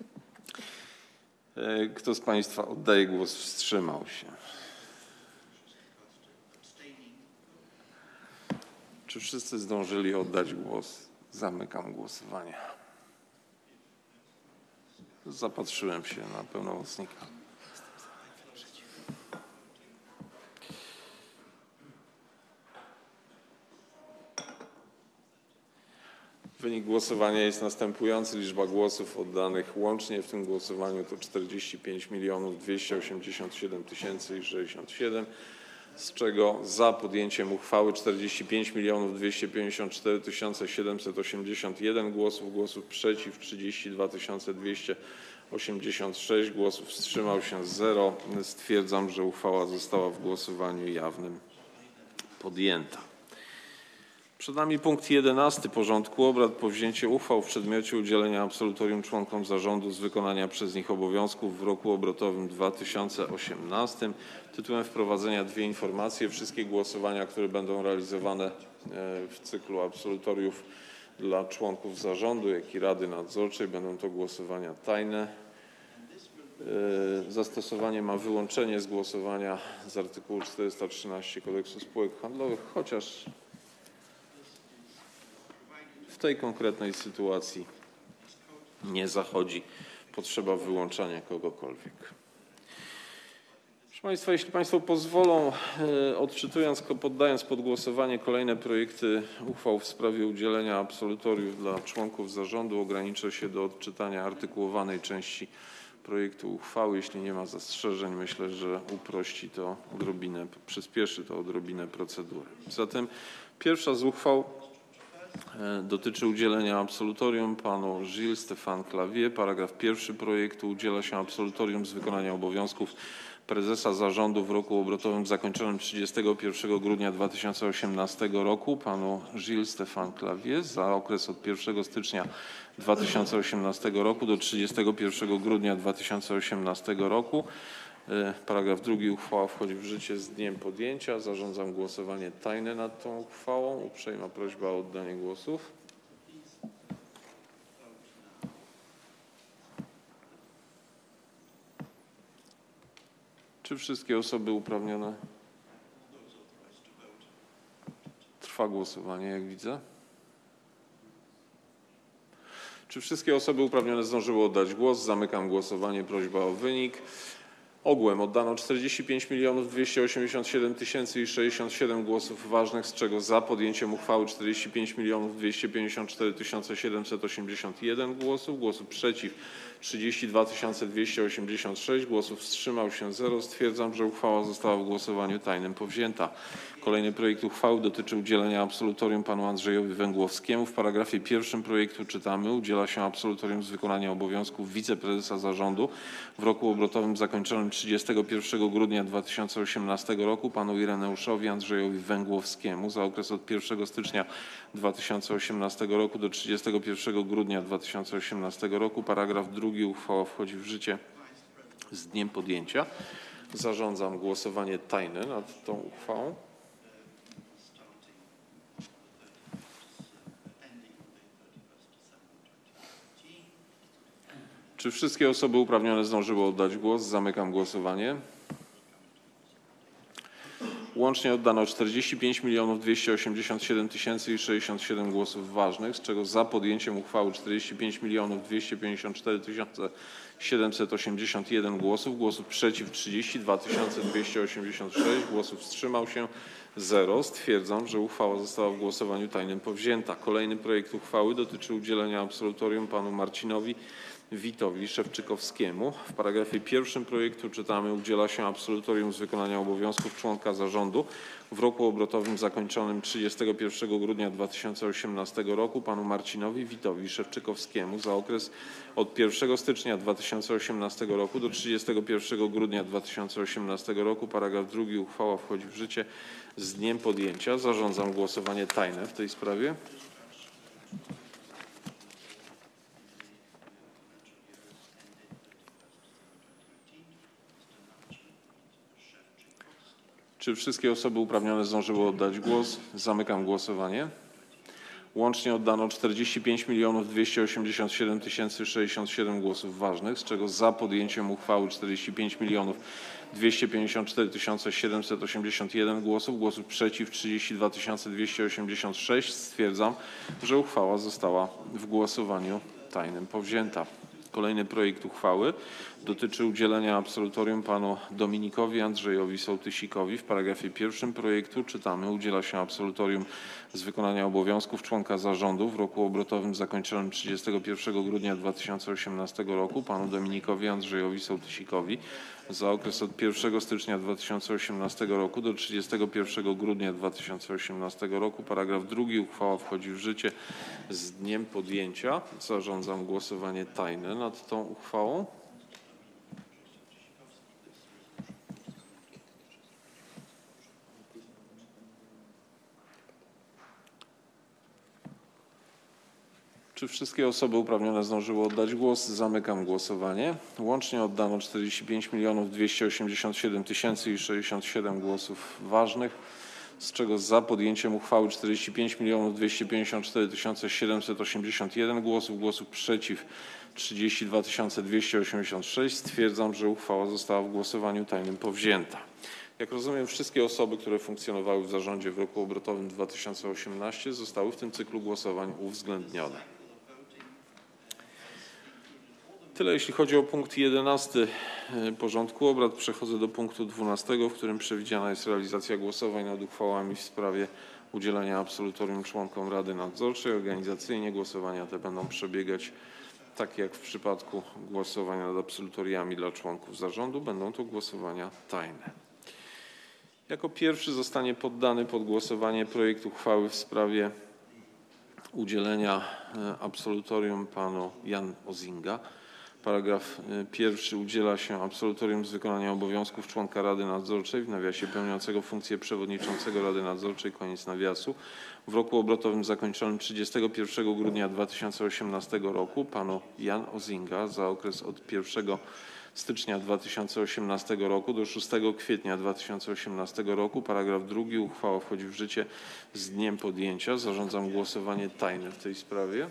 Kto z Państwa oddaje głos wstrzymał się? Czy wszyscy zdążyli oddać głos? Zamykam głosowanie. Zapatrzyłem się na pełnomocnika. Wynik głosowania jest następujący. Liczba głosów oddanych łącznie w tym głosowaniu to czterdzieści pięć milionów dwieście osiemdziesiąt siedem tysięcy i sześćdziesiąt siedem, z czego za podjęciem uchwały czterdzieści pięć milionów dwieście pięćdziesiąt cztery tysiące siedemset osiemdziesiąt jeden głosów, głosów przeciw trzydzieści dwa tysiące dwieście osiemdziesiąt sześć, głosów wstrzymał się zero. Stwierdzam, że uchwała została w głosowaniu jawnym podjęta. Przed nami punkt jedenasty porządku obrad, powzięcie uchwał w przedmiocie udzielenia absolutorium członkom zarządu z wykonania przez nich obowiązków w roku obrotowym dwa tysiące osiemnastym. Tytułem wprowadzenia dwie informacje. Wszystkie głosowania, które będą realizowane w cyklu absolutoriów dla członków zarządu, jak i Rady Nadzorczej, będą to głosowania tajne. Zastosowanie ma wyłączenie z głosowania z artykułu czterysta trzynaście Kodeksu spółek handlowych, chociaż w tej konkretnej sytuacji nie zachodzi potrzeba wyłączania kogokolwiek. Proszę Państwa, jeśli Państwo pozwolą, odczytując, poddając pod głosowanie kolejne projekty uchwał w sprawie udzielenia absolutoriów dla członków zarządu, ograniczę się do odczytania artykułowanej części projektu uchwały. Jeśli nie ma zastrzeżeń, myślę, że uprości to odrobinę, przyspieszy to odrobinę procedury. Zatem pierwsza z uchwał dotyczy udzielenia absolutorium panu Gilles Stéphane Clavier. Paragraf pierwszy projektu: udziela się absolutorium z wykonania obowiązków prezesa zarządu w roku obrotowym zakończonym trzydziestego pierwszego grudnia dwa tysiące osiemnastego roku panu Gilles Stéphane Clavier za okres od pierwszego stycznia dwa tysiące osiemnastego roku do trzydziestego pierwszego grudnia dwa tysiące osiemnastego roku. Paragraf drugi. Uchwała wchodzi w życie z dniem podjęcia. Zarządzam głosowanie tajne nad tą uchwałą. Uprzejma prośba o oddanie głosów. Czy wszystkie osoby uprawnione? Trwa Trwa głosowanie, jak widzę. Czy wszystkie osoby uprawnione zdążyły oddać głos? Zamykam głosowanie. Prośba o wynik. Ogółem oddano czterdzieści pięć milionów dwieście osiemdziesiąt siedem tysięcy i sześćdziesiąt siedem głosów ważnych, z czego za podjęciem uchwały czterdzieści pięć milionów dwieście pięćdziesiąt cztery tysiące siedemset osiemdziesiąt jeden głosów, głosów przeciw trzydzieści dwa tysiące dwieście osiemdziesiąt sześć, głosów wstrzymał się zero. Stwierdzam, że uchwała została w głosowaniu tajnym powzięta. Kolejny projekt uchwały dotyczy udzielenia absolutorium panu Andrzejowi Węgłowskiemu. W paragrafie pierwszym projektu czytamy: udziela się absolutorium z wykonania obowiązków wiceprezesa zarządu w roku obrotowym zakończonym trzydziestego pierwszego grudnia dwa tysiące osiemnastego roku panu Ireneuszowi Andrzejowi Węgłowskiemu za okres od pierwszego stycznia dwa tysiące osiemnastego roku do trzydziestego pierwszego grudnia dwa tysiące osiemnastego roku. Paragraf drugi. Uchwała wchodzi w życie z dniem podjęcia. Zarządzam głosowanie tajne nad tą uchwałą. Czy wszystkie osoby uprawnione zdążyły oddać głos? Zamykam głosowanie. Łącznie oddano czterdzieści pięć milionów dwieście osiemdziesiąt siedem tysięcy i sześćdziesiąt siedem głosów ważnych, z czego za podjęciem uchwały czterdzieści pięć milionów dwieście pięćdziesiąt cztery tysiące siedemset osiemdziesiąt jeden głosów, głosów przeciw trzydzieści dwa tysiące dwieście osiemdziesiąt sześć, głosów wstrzymał się zero. Stwierdzam, że uchwała została w głosowaniu tajnym powzięta. Kolejny projekt uchwały dotyczy udzielenia absolutorium panu Marcinowi Witowi Szewczykowskiemu. W paragrafie pierwszym projektu czytamy: udziela się absolutorium z wykonania obowiązków członka zarządu w roku obrotowym zakończonym trzydziestego pierwszego grudnia dwa tysiące osiemnastego roku panu Marcinowi Witowi Szewczykowskiemu za okres od pierwszego stycznia dwa tysiące osiemnastego roku do trzydziestego pierwszego grudnia dwa tysiące osiemnastego roku. Paragraf drugi. Uchwała wchodzi w życie z dniem podjęcia. Zarządzam głosowanie tajne w tej sprawie. Czy wszystkie osoby uprawnione zdążyły oddać głos? Zamykam głosowanie. Łącznie oddano czterdzieści pięć milionów dwieście osiemdziesiąt siedem tysięcy sześćdziesiąt siedem głosów ważnych, z czego za podjęciem uchwały czterdzieści pięć milionów dwieście pięćdziesiąt cztery tysiące siedemset osiemdziesiąt jeden głosów, głosów przeciw trzydzieści dwa tysiące dwieście osiemdziesiąt sześć. Stwierdzam, że uchwała została w głosowaniu tajnym powzięta. Kolejny projekt uchwały dotyczy udzielenia absolutorium panu Dominikowi Andrzejowi Sołtysikowi. W paragrafie pierwszym projektu czytamy: udziela się absolutorium z wykonania obowiązków członka zarządu w roku obrotowym zakończonym trzydziestego pierwszego grudnia dwa tysiące osiemnastego roku panu Dominikowi Andrzejowi Sołtysikowi za okres od pierwszego stycznia dwa tysiące osiemnastego roku do trzydziestego pierwszego grudnia dwa tysiące osiemnastego roku. Paragraf drugi. Uchwała wchodzi w życie z dniem podjęcia. Zarządzam głosowanie tajne nad tą uchwałą. Czy wszystkie osoby uprawnione zdążyły oddać głos? Zamykam głosowanie. Łącznie oddano czterdzieści pięć milionów dwieście osiemdziesiąt siedem tysięcy i sześćdziesiąt siedem głosów ważnych, z czego za podjęciem uchwały czterdzieści pięć milionów dwieście pięćdziesiąt cztery tysiące siedemset osiemdziesiąt jeden głosów, głosów przeciw trzydzieści dwa tysiące dwieście osiemdziesiąt sześć. Stwierdzam, że uchwała została w głosowaniu tajnym powzięta. Jak rozumiem, wszystkie osoby, które funkcjonowały w zarządzie w roku obrotowym dwa tysiące osiemnastym zostały w tym cyklu głosowań uwzględnione. Tyle jeśli chodzi o punkt jedenasty porządku obrad. Przechodzę do punktu dwunastego, w którym przewidziana jest realizacja głosowań nad uchwałami w sprawie udzielenia absolutorium członkom Rady Nadzorczej. Organizacyjnie głosowania te będą przebiegać tak jak w przypadku głosowań nad absolutoriami dla członków zarządu. Będą to głosowania tajne. Jako pierwszy zostanie poddany pod głosowanie projekt uchwały w sprawie udzielenia absolutorium panu Jan Ozinga. Paragraf pierwszy. Udziela się absolutorium z wykonania obowiązków członka Rady Nadzorczej, w nawiasie pełniącego funkcję przewodniczącego Rady Nadzorczej, koniec nawiasu, w roku obrotowym zakończonym trzydziestego pierwszego grudnia dwa tysiące osiemnastego roku panu Jan Ozinga za okres od pierwszego stycznia dwa tysiące osiemnastego roku do szóstego kwietnia dwa tysiące osiemnastego roku. Paragraf drugi. Uchwała wchodzi w życie z dniem podjęcia. Zarządzam głosowanie tajne w tej sprawie.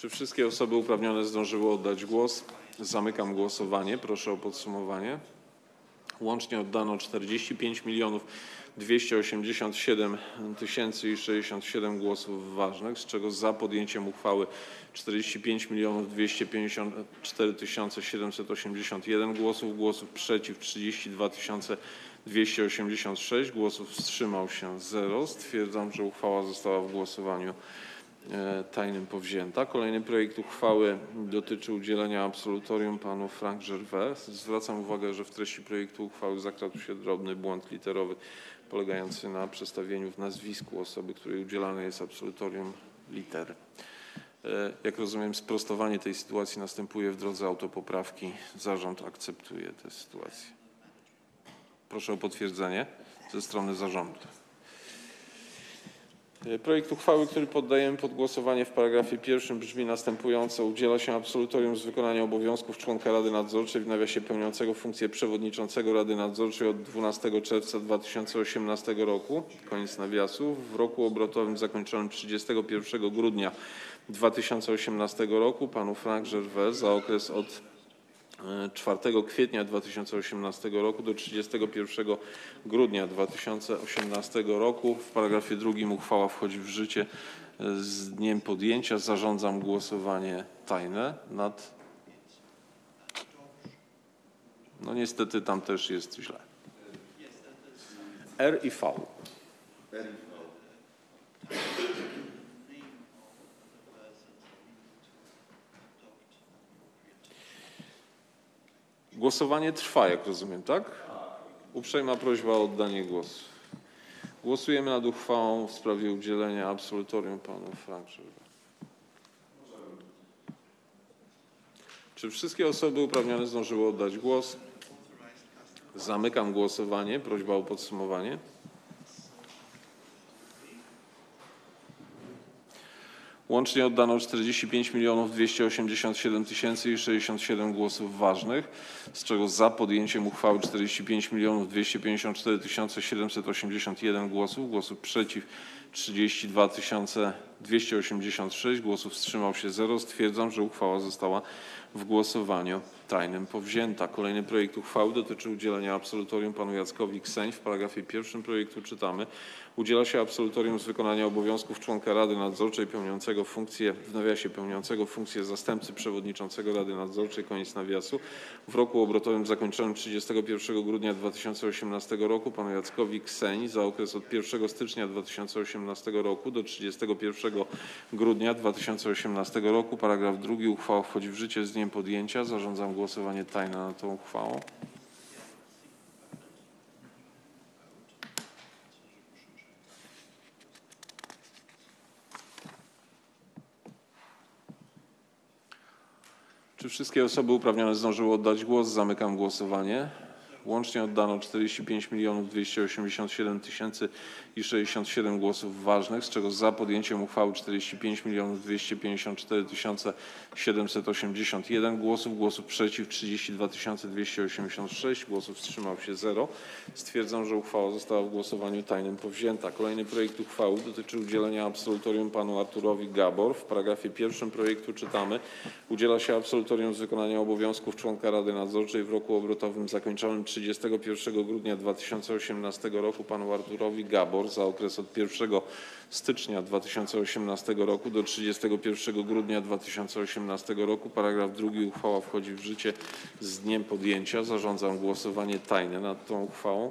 Czy wszystkie osoby uprawnione zdążyły oddać głos? Zamykam głosowanie. Proszę o podsumowanie. Łącznie oddano czterdzieści pięć milionów dwieście osiemdziesiąt siedem tysięcy i sześćdziesiąt siedem głosów ważnych, z czego za podjęciem uchwały czterdzieści pięć milionów dwieście pięćdziesiąt cztery tysiące siedemset osiemdziesiąt jeden głosów, głosów przeciw trzydzieści dwa tysiące dwieście osiemdziesiąt sześć, głosów wstrzymał się zero. Stwierdzam, że uchwała została w głosowaniu tajnym powzięta. Kolejny projekt uchwały dotyczy udzielenia absolutorium panu Frank Gervais. Zwracam uwagę, że w treści projektu uchwały zakradł się drobny błąd literowy polegający na przestawieniu w nazwisku osoby, której udzielane jest absolutorium litery. Jak rozumiem, sprostowanie tej sytuacji następuje w drodze autopoprawki. Zarząd akceptuje tę sytuację. Proszę o potwierdzenie ze strony zarządu. Projekt uchwały, który poddajemy pod głosowanie w paragrafie pierwszym brzmi następująco. Udziela się absolutorium z wykonania obowiązków członka Rady Nadzorczej w nawiasie pełniącego funkcję przewodniczącego Rady Nadzorczej od dwunastego czerwca dwa tysiące osiemnastego roku, koniec nawiasu, w roku obrotowym zakończonym trzydziestego pierwszego grudnia dwa tysiące osiemnastego roku panu Frank Gervais za okres od czwartego kwietnia dwa tysiące osiemnastego roku do trzydziestego pierwszego grudnia dwa tysiące osiemnastego roku. W paragrafie drugim uchwała wchodzi w życie z dniem podjęcia. Zarządzam głosowanie tajne nad... No niestety tam też jest źle. R i V. Głosowanie trwa, jak rozumiem, tak? Uprzejma prośba o oddanie głosu. Głosujemy nad uchwałą w sprawie udzielenia absolutorium panu Frank Gervais. Czy wszystkie osoby uprawnione zdążyły oddać głos? Zamykam głosowanie. Prośba o podsumowanie. Łącznie oddano czterdzieści pięć milionów dwieście osiemdziesiąt siedem tysięcy i sześćdziesiąt siedem głosów ważnych, z czego za podjęciem uchwały czterdzieści pięć milionów dwieście pięćdziesiąt cztery tysiące siedemset osiemdziesiąt jeden głosów, głosów przeciw trzydzieści dwa tysiące dwieście osiemdziesiąt sześć, głosów wstrzymał się zero. Stwierdzam, że uchwała została w głosowaniu tajnym powzięta. Kolejny projekt uchwały dotyczy udzielenia absolutorium panu Jackowi Kseń. W paragrafie pierwszym projektu czytamy: udziela się absolutorium z wykonania obowiązków członka Rady Nadzorczej pełniącego funkcję, w nawiasie pełniącego funkcję zastępcy przewodniczącego Rady Nadzorczej, koniec nawiasu, w roku obrotowym zakończonym trzydziestego pierwszego grudnia dwa tysiące osiemnastego roku panu Jackowi Kseń za okres od pierwszego stycznia dwa tysiące osiemnastego roku do trzydziestego pierwszego grudnia dwa tysiące osiemnastego roku. Paragraf drugi. Uchwała wchodzi w życie z dniem podjęcia. Zarządzam głosowanie tajne nad tą uchwałą. Czy wszystkie osoby uprawnione zdążyły oddać głos? Zamykam głosowanie. Łącznie oddano czterdzieści pięć milionów dwieście osiemdziesiąt siedem tysięcy i sześćdziesiąt siedem głosów ważnych, z czego za podjęciem uchwały czterdzieści pięć milionów dwieście pięćdziesiąt cztery tysiące siedemset osiemdziesiąt jeden głosów, głosów przeciw trzydzieści dwa tysiące dwieście osiemdziesiąt sześć, głosów wstrzymał się zero. Stwierdzam, że uchwała została w głosowaniu tajnym powzięta. Kolejny projekt uchwały dotyczy udzielenia absolutorium panu Arturowi Gabor. W paragrafie pierwszym projektu czytamy: udziela się absolutorium z wykonania obowiązków członka Rady Nadzorczej w roku obrotowym zakończonym trzydziestego pierwszego grudnia dwa tysiące osiemnastego roku panu Arturowi Gabor za okres od pierwszego stycznia dwa tysiące osiemnastego roku do trzydziestego pierwszego grudnia dwa tysiące osiemnastego roku. Paragraf drugi. Uchwała wchodzi w życie z dniem podjęcia. Zarządzam głosowanie tajne nad tą uchwałą.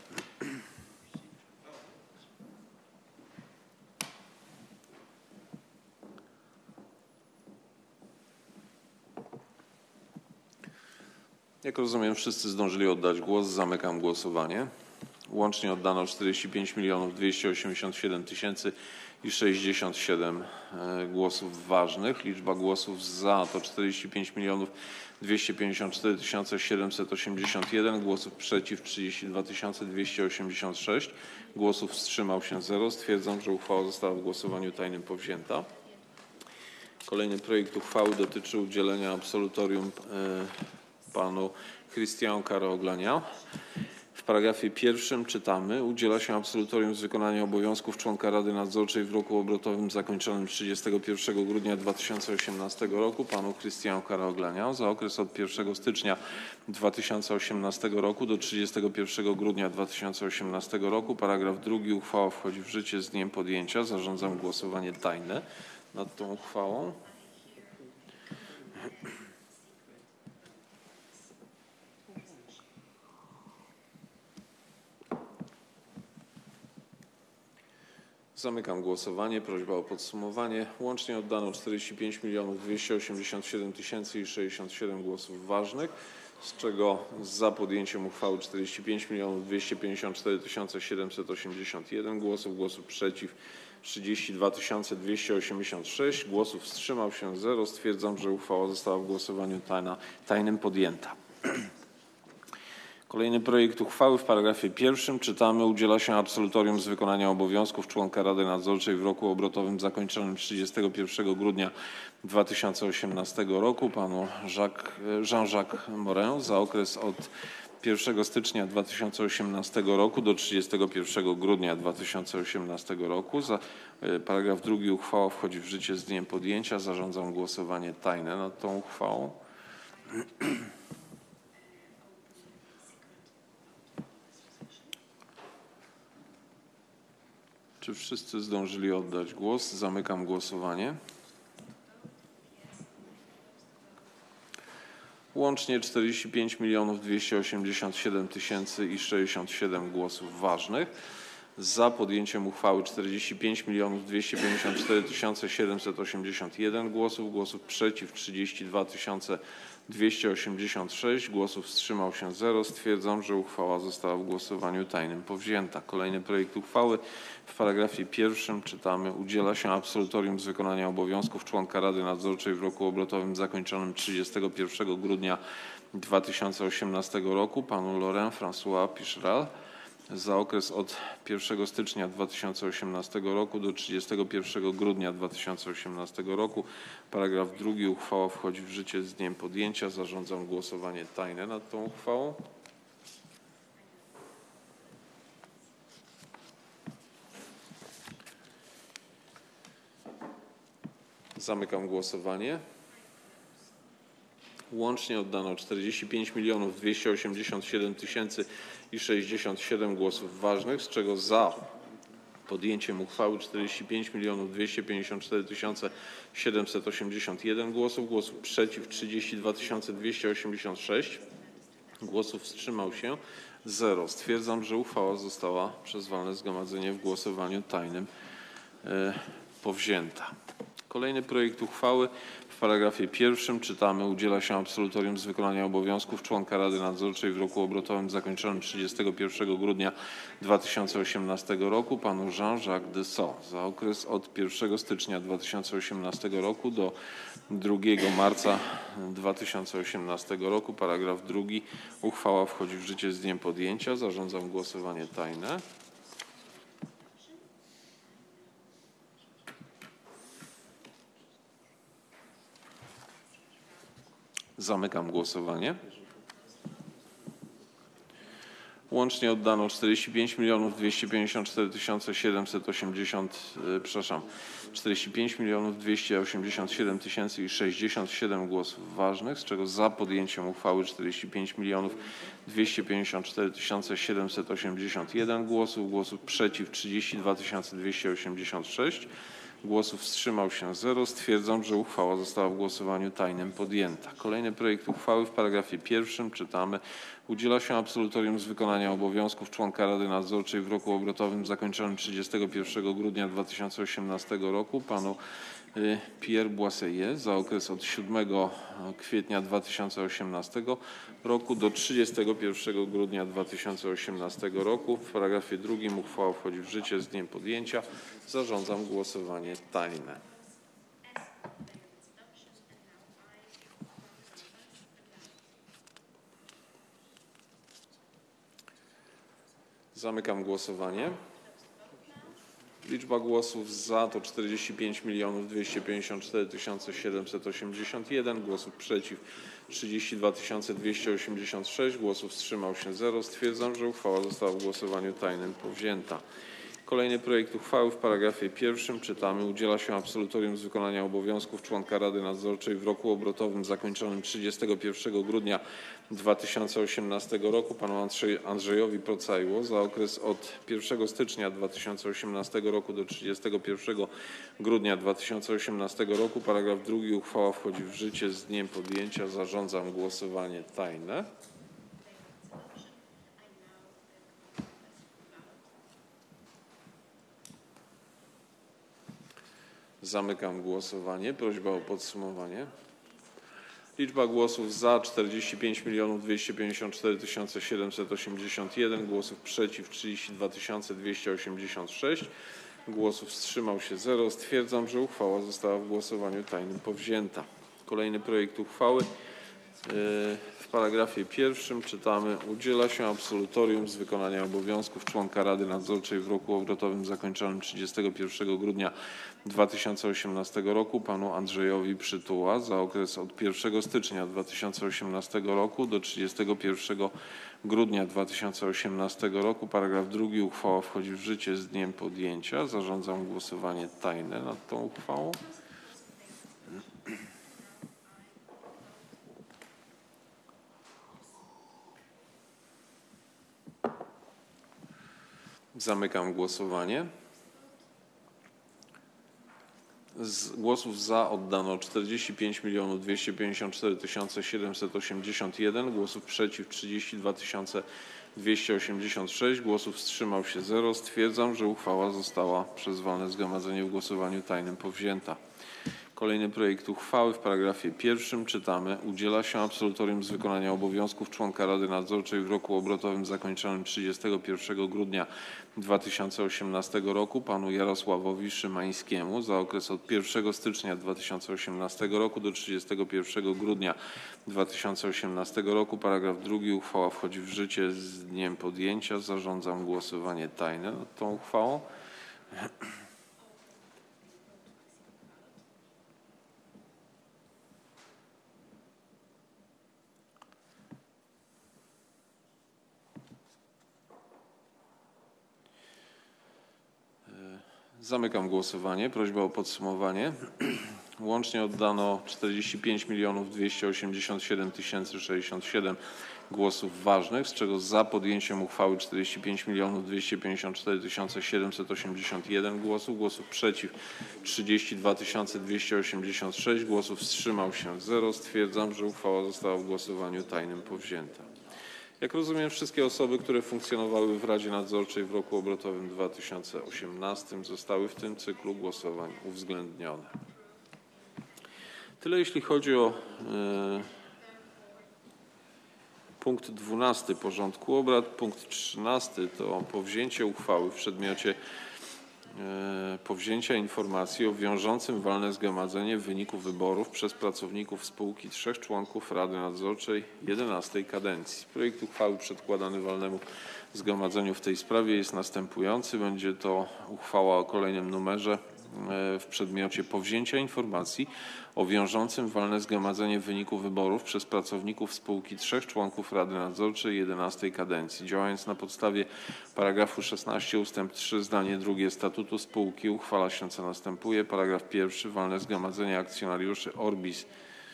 Jak rozumiem, wszyscy zdążyli oddać głos. Zamykam głosowanie. Łącznie oddano czterdzieści pięć milionów dwieście osiemdziesiąt siedem tysięcy i sześćdziesiąt siedem głosów ważnych. Liczba głosów za to czterdzieści pięć milionów dwieście pięćdziesiąt cztery tysiące siedemset osiemdziesiąt jeden, głosów przeciw trzydzieści dwa tysiące dwieście osiemdziesiąt sześć, głosów wstrzymał się zero. Stwierdzam, że uchwała została w głosowaniu tajnym powzięta. Kolejny projekt uchwały dotyczy udzielenia absolutorium panu Christian Caroglania. W paragrafie pierwszym czytamy: udziela się absolutorium z wykonania obowiązków członka Rady Nadzorczej w roku obrotowym zakończonym trzydziestego pierwszego grudnia dwa tysiące osiemnastego roku panu Krystianu Karaoglaniał za okres od pierwszego stycznia dwa tysiące osiemnastego roku do trzydziestego pierwszego grudnia dwa tysiące osiemnastego roku. Paragraf drugi. Uchwała wchodzi w życie z dniem podjęcia. Zarządzam głosowanie tajne nad tą uchwałą. Zamykam głosowanie. Prośba o podsumowanie. Łącznie oddano czterdzieści pięć milionów dwieście osiemdziesiąt siedem tysięcy i sześćdziesiąt siedem głosów ważnych, z czego za podjęciem uchwały czterdzieści pięć milionów dwieście pięćdziesiąt cztery tysiące siedemset osiemdziesiąt jeden głosów, głosów przeciw trzydzieści dwa tysiące dwieście osiemdziesiąt sześć, głosów wstrzymał się zero. Stwierdzam, że uchwała została w głosowaniu tajna, tajnym podjęta. Kolejny projekt uchwały. W paragrafie pierwszym czytamy: udziela się absolutorium z wykonania obowiązków członka Rady Nadzorczej w roku obrotowym zakończonym trzydziestego pierwszego grudnia dwa tysiące osiemnastego roku panu Jean-Jacques Morin za okres od pierwszego stycznia dwa tysiące osiemnastego roku do trzydziestego pierwszego grudnia dwa tysiące osiemnastego roku. Za, paragraf drugi. Uchwała wchodzi w życie z dniem podjęcia. Zarządzam głosowanie tajne nad tą uchwałą. Czy wszyscy zdążyli oddać głos? Zamykam głosowanie. Łącznie czterdzieści pięć milionów dwieście osiemdziesiąt siedem tysięcy i sześćdziesiąt siedem głosów ważnych. Za podjęciem uchwały czterdzieści pięć milionów dwieście pięćdziesiąt cztery tysiące siedemset osiemdziesiąt jeden głosów, głosów przeciw trzydzieści dwa tysiące dwieście osiemdziesiąt sześć, głosów wstrzymał się zero. Stwierdzam, że uchwała została w głosowaniu tajnym powzięta. Kolejny projekt uchwały. W paragrafie pierwszym czytamy: udziela się absolutorium z wykonania obowiązków członka Rady Nadzorczej w roku obrotowym zakończonym trzydziestego pierwszego grudnia dwa tysiące osiemnastego roku panu Laurent François Picheral za okres od pierwszego stycznia dwa tysiące osiemnastego roku do trzydziestego pierwszego grudnia dwa tysiące osiemnastego roku. Paragraf drugi. Uchwała wchodzi w życie z dniem podjęcia. Zarządzam głosowanie tajne nad tą uchwałą. Zamykam głosowanie. Łącznie oddano czterdzieści pięć milionów dwieście osiemdziesiąt siedem tysięcy i sześćdziesiąt siedem głosów ważnych, z czego za podjęciem uchwały czterdzieści pięć milionów dwieście pięćdziesiąt cztery tysiące siedemset osiemdziesiąt jeden głosów, głosów przeciw trzydzieści dwa tysiące dwieście osiemdziesiąt sześć, głosów wstrzymał się zero. Stwierdzam, że uchwała została przez walne zgromadzenie w głosowaniu tajnym e, powzięta. Kolejny projekt uchwały. W paragrafie pierwszym czytamy: udziela się absolutorium z wykonania obowiązków członka Rady Nadzorczej w roku obrotowym zakończonym trzydziestego pierwszego grudnia dwa tysiące osiemnastego roku panu Jean-Jacques Dessau za okres od pierwszego stycznia dwa tysiące osiemnastego roku do drugiego marca dwa tysiące osiemnastego roku. Paragraf drugi. Uchwała wchodzi w życie z dniem podjęcia. Zarządzam głosowanie tajne. Zamykam głosowanie. Łącznie oddano czterdzieści pięć milionów dwieście pięćdziesiąt cztery tysiące siedemset osiemdziesiąt, przepraszam, czterdzieści pięć milionów dwieście osiemdziesiąt siedem tysięcy i sześćdziesiąt siedem głosów ważnych, z czego za podjęciem uchwały czterdzieści pięć milionów dwieście pięćdziesiąt cztery tysiące siedemset osiemdziesiąt jeden głosów, głosów przeciw trzydzieści dwa tysiące dwieście osiemdziesiąt sześć, głosów wstrzymał się zero. Stwierdzam, że uchwała została w głosowaniu tajnym podjęta. Kolejny projekt uchwały. W paragrafie pierwszym czytamy: udziela się absolutorium z wykonania obowiązków członka Rady Nadzorczej w roku obrotowym zakończonym trzydziestego pierwszego grudnia dwa tysiące osiemnastego roku panu Pierre Boisselier za okres od siódmego kwietnia dwa tysiące osiemnastego roku do trzydziestego pierwszego grudnia dwa tysiące osiemnastego roku. W paragrafie drugim uchwała wchodzi w życie z dniem podjęcia. Zarządzam głosowanie tajne. Zamykam głosowanie. Liczba głosów za to czterdzieści pięć milionów dwieście pięćdziesiąt cztery tysiące siedemset osiemdziesiąt jeden, głosów przeciw trzydzieści dwa tysiące dwieście osiemdziesiąt sześć, głosów wstrzymał się zero. Stwierdzam, że uchwała została w głosowaniu tajnym powzięta. Kolejny projekt uchwały w paragrafie pierwszym czytamy: udziela się absolutorium z wykonania obowiązków członka Rady Nadzorczej w roku obrotowym zakończonym trzydziestego pierwszego grudnia dwa tysiące osiemnastego roku panu Andrzejowi Procajło za okres od pierwszego stycznia dwa tysiące osiemnastego roku do trzydziestego pierwszego grudnia dwa tysiące osiemnastego roku. Paragraf drugi. Uchwała wchodzi w życie z dniem podjęcia. Zarządzam głosowanie tajne. Zamykam głosowanie. Prośba o podsumowanie. Liczba głosów za czterdzieści pięć milionów dwieście pięćdziesiąt cztery tysiące siedemset osiemdziesiąt jeden, głosów przeciw trzydzieści dwa tysiące dwieście osiemdziesiąt sześć, głosów wstrzymał się zero. Stwierdzam, że uchwała została w głosowaniu tajnym powzięta. Kolejny projekt uchwały. W paragrafie pierwszym czytamy: udziela się absolutorium z wykonania obowiązków członka Rady Nadzorczej w roku obrotowym zakończonym trzydziestego pierwszego grudnia dwa tysiące osiemnastego roku panu Andrzejowi Przytuła za okres od pierwszego stycznia dwa tysiące osiemnastego roku do trzydziestego pierwszego grudnia dwa tysiące osiemnastego roku. Paragraf drugi. Uchwała wchodzi w życie z dniem podjęcia. Zarządzam głosowanie tajne nad tą uchwałą. Zamykam głosowanie. Z głosów za oddano czterdzieści pięć milionów dwieście pięćdziesiąt cztery tysiące siedemset osiemdziesiąt jeden, głosów przeciw trzydzieści dwa tysiące dwieście osiemdziesiąt sześć, głosów wstrzymał się zero. Stwierdzam, że uchwała została przez walne zgromadzenie w głosowaniu tajnym powzięta. Kolejny projekt uchwały w paragrafie pierwszym czytamy: udziela się absolutorium z wykonania obowiązków członka Rady Nadzorczej w roku obrotowym zakończonym trzydziestego pierwszego grudnia dwa tysiące osiemnastego roku panu Jarosławowi Szymańskiemu za okres od pierwszego stycznia dwa tysiące osiemnastego roku do trzydziestego pierwszego grudnia dwa tysiące osiemnastego roku. Paragraf drugi. Uchwała wchodzi w życie z dniem podjęcia. Zarządzam głosowanie tajne nad tą uchwałą. Zamykam głosowanie. Prośba o podsumowanie. Łącznie oddano czterdzieści pięć milionów dwieście osiemdziesiąt siedem tysięcy sześćdziesiąt siedem głosów ważnych, z czego za podjęciem uchwały czterdzieści pięć milionów dwieście pięćdziesiąt cztery tysiące siedemset osiemdziesiąt jeden głosów, głosów przeciw trzydzieści dwa tysiące dwieście osiemdziesiąt sześć, głosów wstrzymał się zero. Stwierdzam, że uchwała została w głosowaniu tajnym powzięta. Jak rozumiem, wszystkie osoby, które funkcjonowały w Radzie Nadzorczej w roku obrotowym dwa tysiące osiemnastym zostały w tym cyklu głosowań uwzględnione. Tyle jeśli chodzi o y, punkt dwunasty porządku obrad. Punkt trzynasty to powzięcie uchwały w przedmiocie powzięcia informacji o wiążącym walne zgromadzenie w wyniku wyborów przez pracowników spółki trzech członków Rady Nadzorczej jedenastej kadencji. Projekt uchwały przedkładany walnemu zgromadzeniu w tej sprawie jest następujący. Będzie to uchwała o kolejnym numerze w przedmiocie powzięcia informacji o wiążącym walne zgromadzenie w wyniku wyborów przez pracowników spółki trzech członków Rady Nadzorczej jedenastej kadencji. Działając na podstawie paragrafu szesnastego ustęp trzy zdanie drugie statutu spółki uchwala się, co następuje. Paragraf pierwszy. Walne zgromadzenie akcjonariuszy Orbis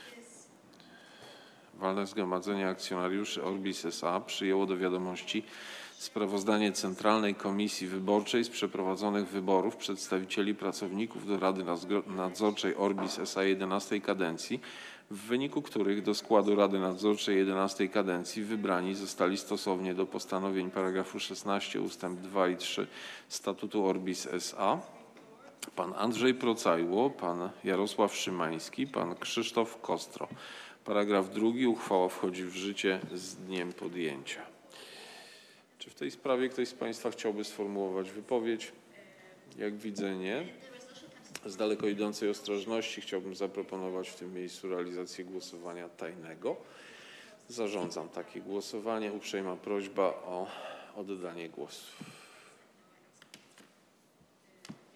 Walne zgromadzenie akcjonariuszy Orbis S A przyjęło do wiadomości sprawozdanie Centralnej Komisji Wyborczej z przeprowadzonych wyborów przedstawicieli pracowników do Rady Nadzorczej Orbis S A jedenastej kadencji, w wyniku których do składu Rady Nadzorczej jedenastej kadencji wybrani zostali stosownie do postanowień paragrafu szesnastego ustęp dwa i trzy statutu Orbis S A pan Andrzej Procajło, pan Jarosław Szymański, pan Krzysztof Kostro. Paragraf drugi. Uchwała wchodzi w życie z dniem podjęcia. Czy w tej sprawie ktoś z Państwa chciałby sformułować wypowiedź? Jak widzę, nie. Z daleko idącej ostrożności chciałbym zaproponować w tym miejscu realizację głosowania tajnego. Zarządzam takie głosowanie. Uprzejma prośba o oddanie głosu.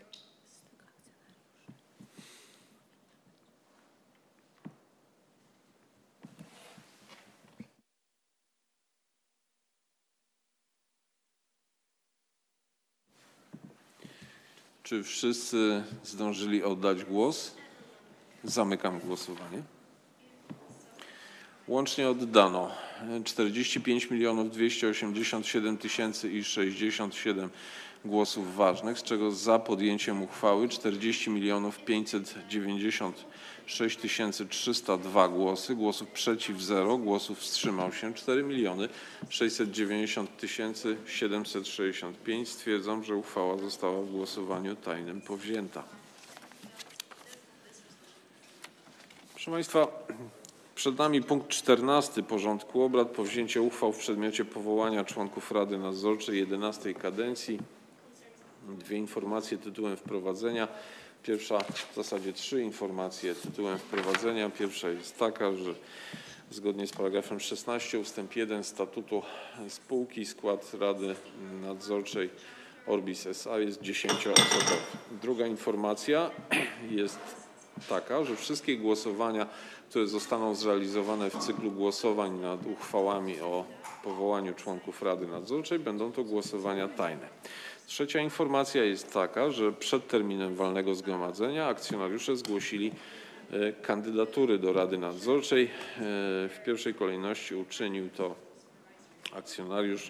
Czy wszyscy zdążyli oddać głos? Zamykam głosowanie. Łącznie oddano czterdzieści pięć milionów dwieście osiemdziesiąt siedem tysięcy i sześćdziesiąt siedem głosów ważnych, z czego za podjęciem uchwały czterdzieści milionów pięćset dziewięćdziesiąt sześć tysięcy trzysta dwa głosy, głosów przeciw zero, głosów wstrzymał się cztery miliony sześćset dziewięćdziesiąt tysięcy siedemset sześćdziesiąt pięć. Stwierdzam, że uchwała została w głosowaniu tajnym powzięta. Proszę Państwa, przed nami punkt czternasty porządku obrad, powzięcie uchwał w przedmiocie powołania członków Rady Nadzorczej jedenastej kadencji. Dwie informacje tytułem wprowadzenia. Pierwsza, w zasadzie trzy informacje tytułem wprowadzenia. Pierwsza jest taka, że zgodnie z paragrafem szesnastym ustęp jeden statutu spółki skład Rady Nadzorczej Orbis S A jest dziesięcioosobowy. Druga informacja jest taka, że wszystkie głosowania, które zostaną zrealizowane w cyklu głosowań nad uchwałami o powołaniu członków Rady Nadzorczej, będą to głosowania tajne. Trzecia informacja jest taka, że przed terminem walnego zgromadzenia akcjonariusze zgłosili kandydatury do Rady Nadzorczej. W pierwszej kolejności uczynił to akcjonariusz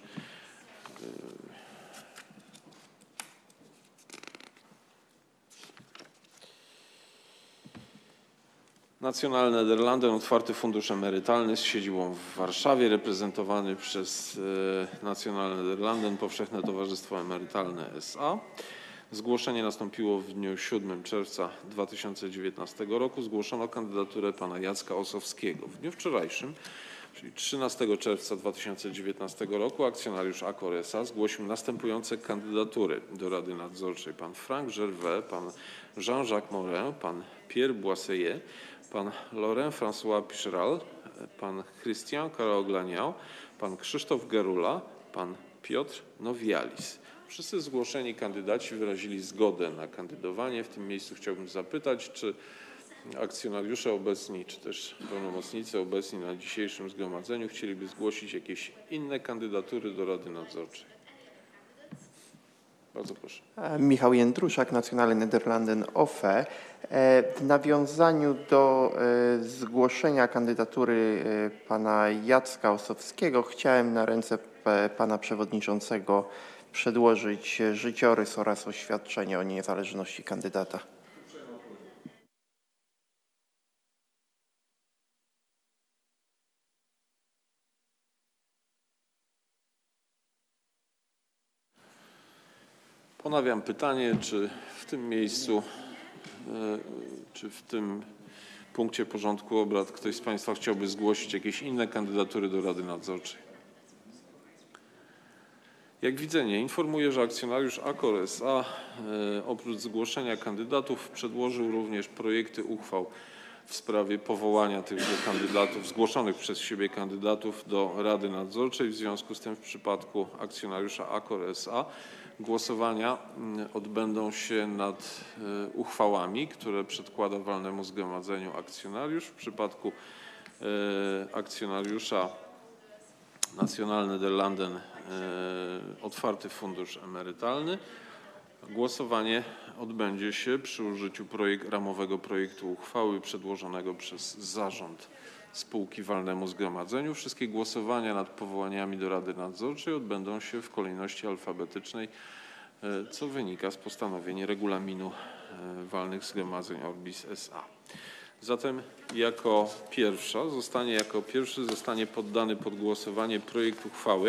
Nationale-Nederlanden, otwarty fundusz emerytalny z siedzibą w Warszawie, reprezentowany przez Nationale-Nederlanden, Powszechne Towarzystwo Emerytalne S A. Zgłoszenie nastąpiło w dniu siódmego czerwca dwa tysiące dziewiętnastego roku. Zgłoszono kandydaturę pana Jacka Osowskiego. W dniu wczorajszym, czyli trzynastego czerwca dwa tysiące dziewiętnastego roku, akcjonariusz Accor S A zgłosił następujące kandydatury do Rady Nadzorczej. Pan Frank Gervais, pan Jean-Jacques Morin, pan Pierre Boisselier, pan Laurent François Picheral, pan Christian Karaoglaniał, pan Krzysztof Gerula, pan Piotr Nowialis. Wszyscy zgłoszeni kandydaci wyrazili zgodę na kandydowanie. W tym miejscu chciałbym zapytać, czy akcjonariusze obecni, czy też pełnomocnicy obecni na dzisiejszym zgromadzeniu chcieliby zgłosić jakieś inne kandydatury do Rady Nadzorczej. Bardzo proszę. Michał Jędruszak, Nationale-Nederlanden O F E. W nawiązaniu do zgłoszenia kandydatury pana Jacka Osowskiego chciałem na ręce pana przewodniczącego przedłożyć życiorys oraz oświadczenie o niezależności kandydata. Ponawiam pytanie, czy w tym miejscu, czy w tym punkcie porządku obrad ktoś z Państwa chciałby zgłosić jakieś inne kandydatury do Rady Nadzorczej? Jak widzę, nie. Informuję, że akcjonariusz Accor S A oprócz zgłoszenia kandydatów przedłożył również projekty uchwał w sprawie powołania tychże kandydatów, zgłoszonych przez siebie kandydatów do Rady Nadzorczej. W związku z tym w przypadku akcjonariusza Accor S A głosowania odbędą się nad uchwałami, które przedkłada walnemu zgromadzeniu akcjonariusz. W przypadku akcjonariusza Nationale-Nederlanden otwarty fundusz emerytalny. Głosowanie odbędzie się przy użyciu projekt, ramowego projektu uchwały przedłożonego przez zarząd spółki walnemu zgromadzeniu. Wszystkie głosowania nad powołaniami do Rady Nadzorczej odbędą się w kolejności alfabetycznej, co wynika z postanowień regulaminu walnych zgromadzeń Orbis S A. Zatem jako pierwsza zostanie, jako pierwszy zostanie poddany pod głosowanie projekt uchwały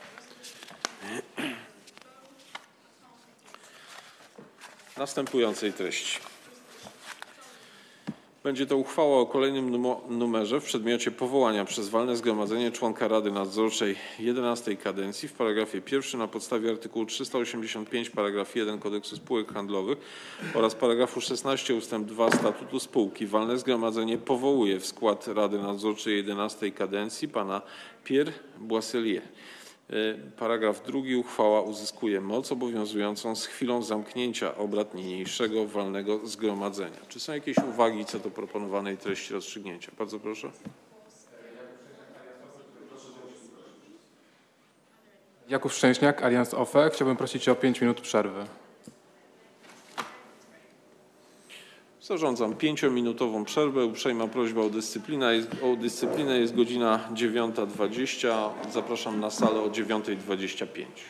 następującej treści. Będzie to uchwała o kolejnym numerze w przedmiocie powołania przez walne zgromadzenie członka Rady Nadzorczej jedenastej kadencji w paragrafie pierwszym na podstawie artykułu trzysta osiemdziesiąt pięć paragraf jeden Kodeksu Spółek Handlowych oraz paragrafu szesnastego ustęp dwa Statutu Spółki. Walne zgromadzenie powołuje w skład Rady Nadzorczej jedenastej kadencji pana Pierre Boisselier. Paragraf drugi. Uchwała uzyskuje moc obowiązującą z chwilą zamknięcia obrad niniejszego walnego zgromadzenia. Czy są jakieś uwagi co do proponowanej treści rozstrzygnięcia? Bardzo proszę. Jakub Szczęśniak, Allianz O F E. Chciałbym prosić o pięć minut przerwy. Zarządzam pięciominutową przerwę. Uprzejma prośba o dyscyplinę. Jest, o dyscyplinę jest godzina dziewiąta dwadzieścia. Zapraszam na salę o dziewiąta dwadzieścia pięć.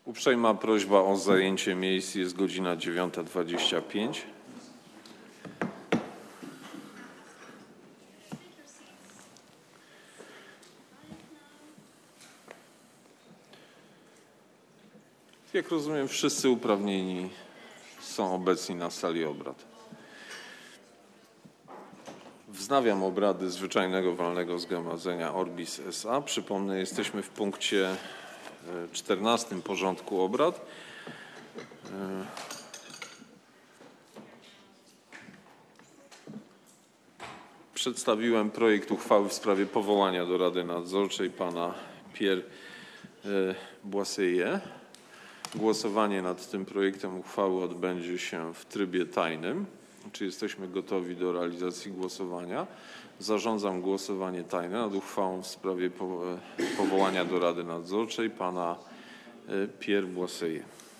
Uprzejma prośba o zajęcie miejsc. Jest godzina dziewiąta dwadzieścia pięć. Jak rozumiem, wszyscy uprawnieni są obecni na sali obrad. Wznawiam obrady zwyczajnego walnego zgromadzenia Orbis S A. Przypomnę, jesteśmy w punkcie czternastym porządku obrad. Przedstawiłem projekt uchwały w sprawie powołania do Rady Nadzorczej pana Pierre Boisseye. Głosowanie nad tym projektem uchwały odbędzie się w trybie tajnym. Czy jesteśmy gotowi do realizacji głosowania? Zarządzam głosowanie tajne nad uchwałą w sprawie powołania do Rady Nadzorczej pana Pierre Boisseye.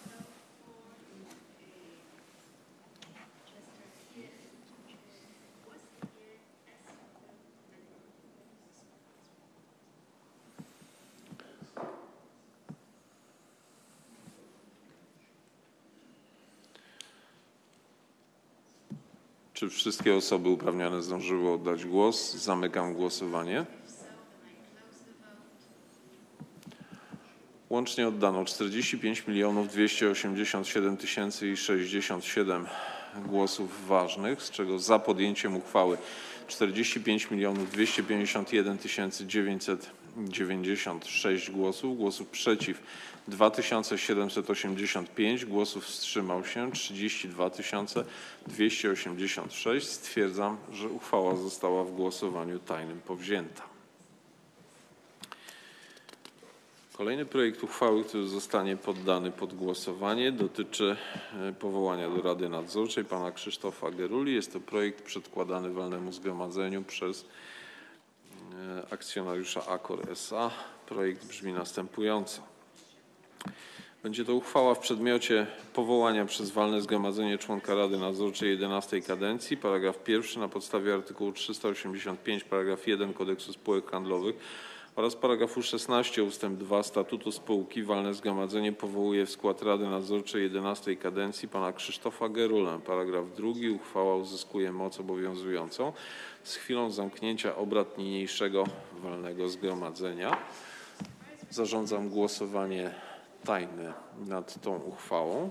Czy wszystkie osoby uprawnione zdążyły oddać głos? Zamykam głosowanie. Łącznie oddano czterdzieści pięć milionów dwieście osiemdziesiąt siedem tysięcy sześćdziesiąt siedem głosów ważnych, z czego za podjęciem uchwały czterdzieści pięć milionów dwieście pięćdziesiąt jeden tysięcy dziewięćset dziewięćdziesiąt sześć głosów, głosów przeciw dwa tysiące siedemset osiemdziesiąt pięć, głosów wstrzymał się trzydzieści dwa tysiące dwieście osiemdziesiąt sześć. Stwierdzam, że uchwała została w głosowaniu tajnym powzięta. Kolejny projekt uchwały, który zostanie poddany pod głosowanie, dotyczy powołania do Rady Nadzorczej pana Krzysztofa Geruli. Jest to projekt przedkładany walnemu zgromadzeniu przez akcjonariusza Accor S A. Projekt brzmi następująco. Będzie to uchwała w przedmiocie powołania przez walne zgromadzenie członka Rady Nadzorczej jedenastej kadencji. Paragraf pierwszy na podstawie artykułu trzysta osiemdziesiąt pięć paragraf jeden Kodeksu spółek handlowych oraz paragrafu szesnaście ustęp dwa Statutu Spółki walne zgromadzenie powołuje w skład Rady Nadzorczej jedenastej kadencji pana Krzysztofa Gerulę. Paragraf drugi. Uchwała uzyskuje moc obowiązującą z chwilą zamknięcia obrad niniejszego walnego zgromadzenia. Zarządzam głosowanie tajne nad tą uchwałą.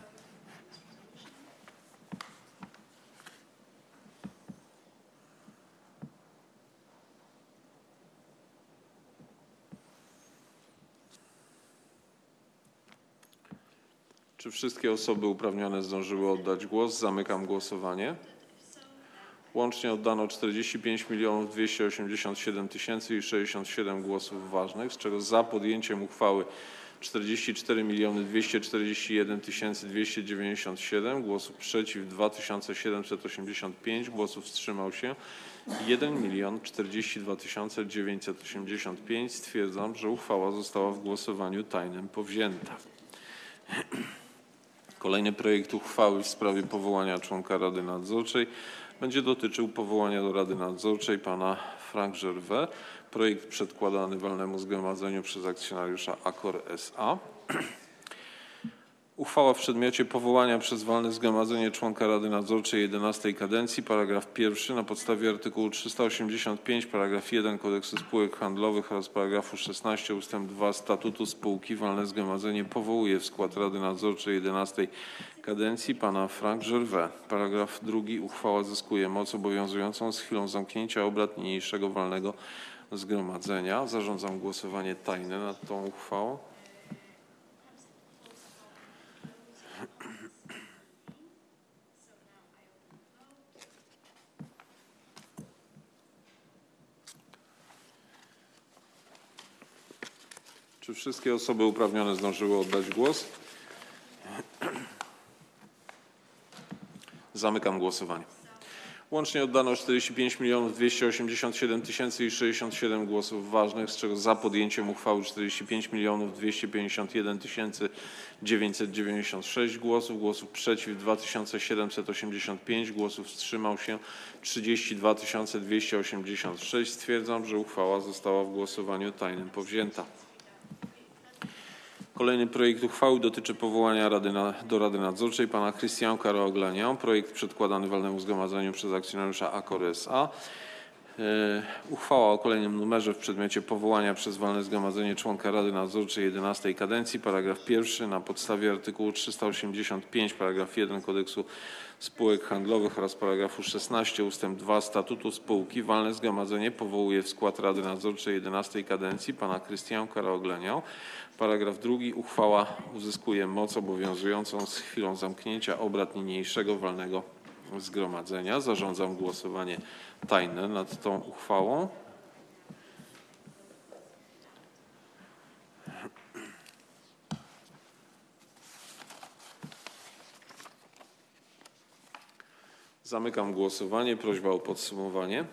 Czy wszystkie osoby uprawnione zdążyły oddać głos? Zamykam głosowanie. Łącznie oddano czterdzieści pięć milionów dwieście osiemdziesiąt siedem tysięcy sześćdziesiąt siedem głosów ważnych, z czego za podjęciem uchwały czterdzieści cztery miliony dwieście czterdzieści jeden tysięcy dwieście dziewięćdziesiąt siedem, głosów przeciw dwa tysiące siedemset osiemdziesiąt pięć, głosów wstrzymał się jeden milion czterdzieści dwa tysiące dziewięćset osiemdziesiąt pięć. Stwierdzam, że uchwała została w głosowaniu tajnym powzięta. Kolejny projekt uchwały w sprawie powołania członka Rady Nadzorczej będzie dotyczył powołania do Rady Nadzorczej pana Franck Gervais. Projekt przedkładany walnemu zgromadzeniu przez akcjonariusza Accor S A. Uchwała w przedmiocie powołania przez walne zgromadzenie członka Rady Nadzorczej jedenastej kadencji. Paragraf pierwszy na podstawie artykułu trzysta osiemdziesiąt pięć paragraf jeden Kodeksu spółek handlowych oraz paragrafu szesnaście ustęp dwa Statutu Spółki walne zgromadzenie powołuje w skład Rady Nadzorczej jedenastej kadencji pana Franck Gervais. Paragraf drugi. Uchwała zyskuje moc obowiązującą z chwilą zamknięcia obrad niniejszego walnego zgromadzenia. Zarządzam głosowanie tajne nad tą uchwałą. Czy wszystkie osoby uprawnione zdążyły oddać głos? Zamykam głosowanie. Łącznie oddano czterdzieści pięć milionów dwieście osiemdziesiąt siedem tysięcy sześćdziesiąt siedem głosów ważnych, z czego za podjęciem uchwały czterdzieści pięć milionów dwieście pięćdziesiąt jeden tysięcy dziewięćset dziewięćdziesiąt sześć głosów, głosów przeciw dwa tysiące siedemset osiemdziesiąt pięć, głosów wstrzymał się trzydzieści dwa tysiące dwieście osiemdziesiąt sześć. Stwierdzam, że uchwała została w głosowaniu tajnym powzięta. Kolejny projekt uchwały dotyczy powołania rady na, do Rady Nadzorczej pana Christian Caro-Aglanian. Projekt przedkładany walnemu zgromadzeniu przez akcjonariusza Accor S A. E, uchwała o kolejnym numerze w przedmiocie powołania przez walne zgromadzenie członka Rady Nadzorczej jedenastej kadencji. Paragraf pierwszy. Na podstawie artykułu trzysta osiemdziesiąt pięć paragraf jeden Kodeksu Spółek Handlowych oraz paragrafu szesnaście ustęp dwa Statutu Spółki walne zgromadzenie powołuje w skład Rady Nadzorczej jedenastej kadencji pana Christian Caro-Aglanian. Paragraf drugi. Uchwała uzyskuje moc obowiązującą z chwilą zamknięcia obrad niniejszego walnego zgromadzenia. Zarządzam głosowanie tajne nad tą uchwałą. Zamykam głosowanie. Prośba o podsumowanie.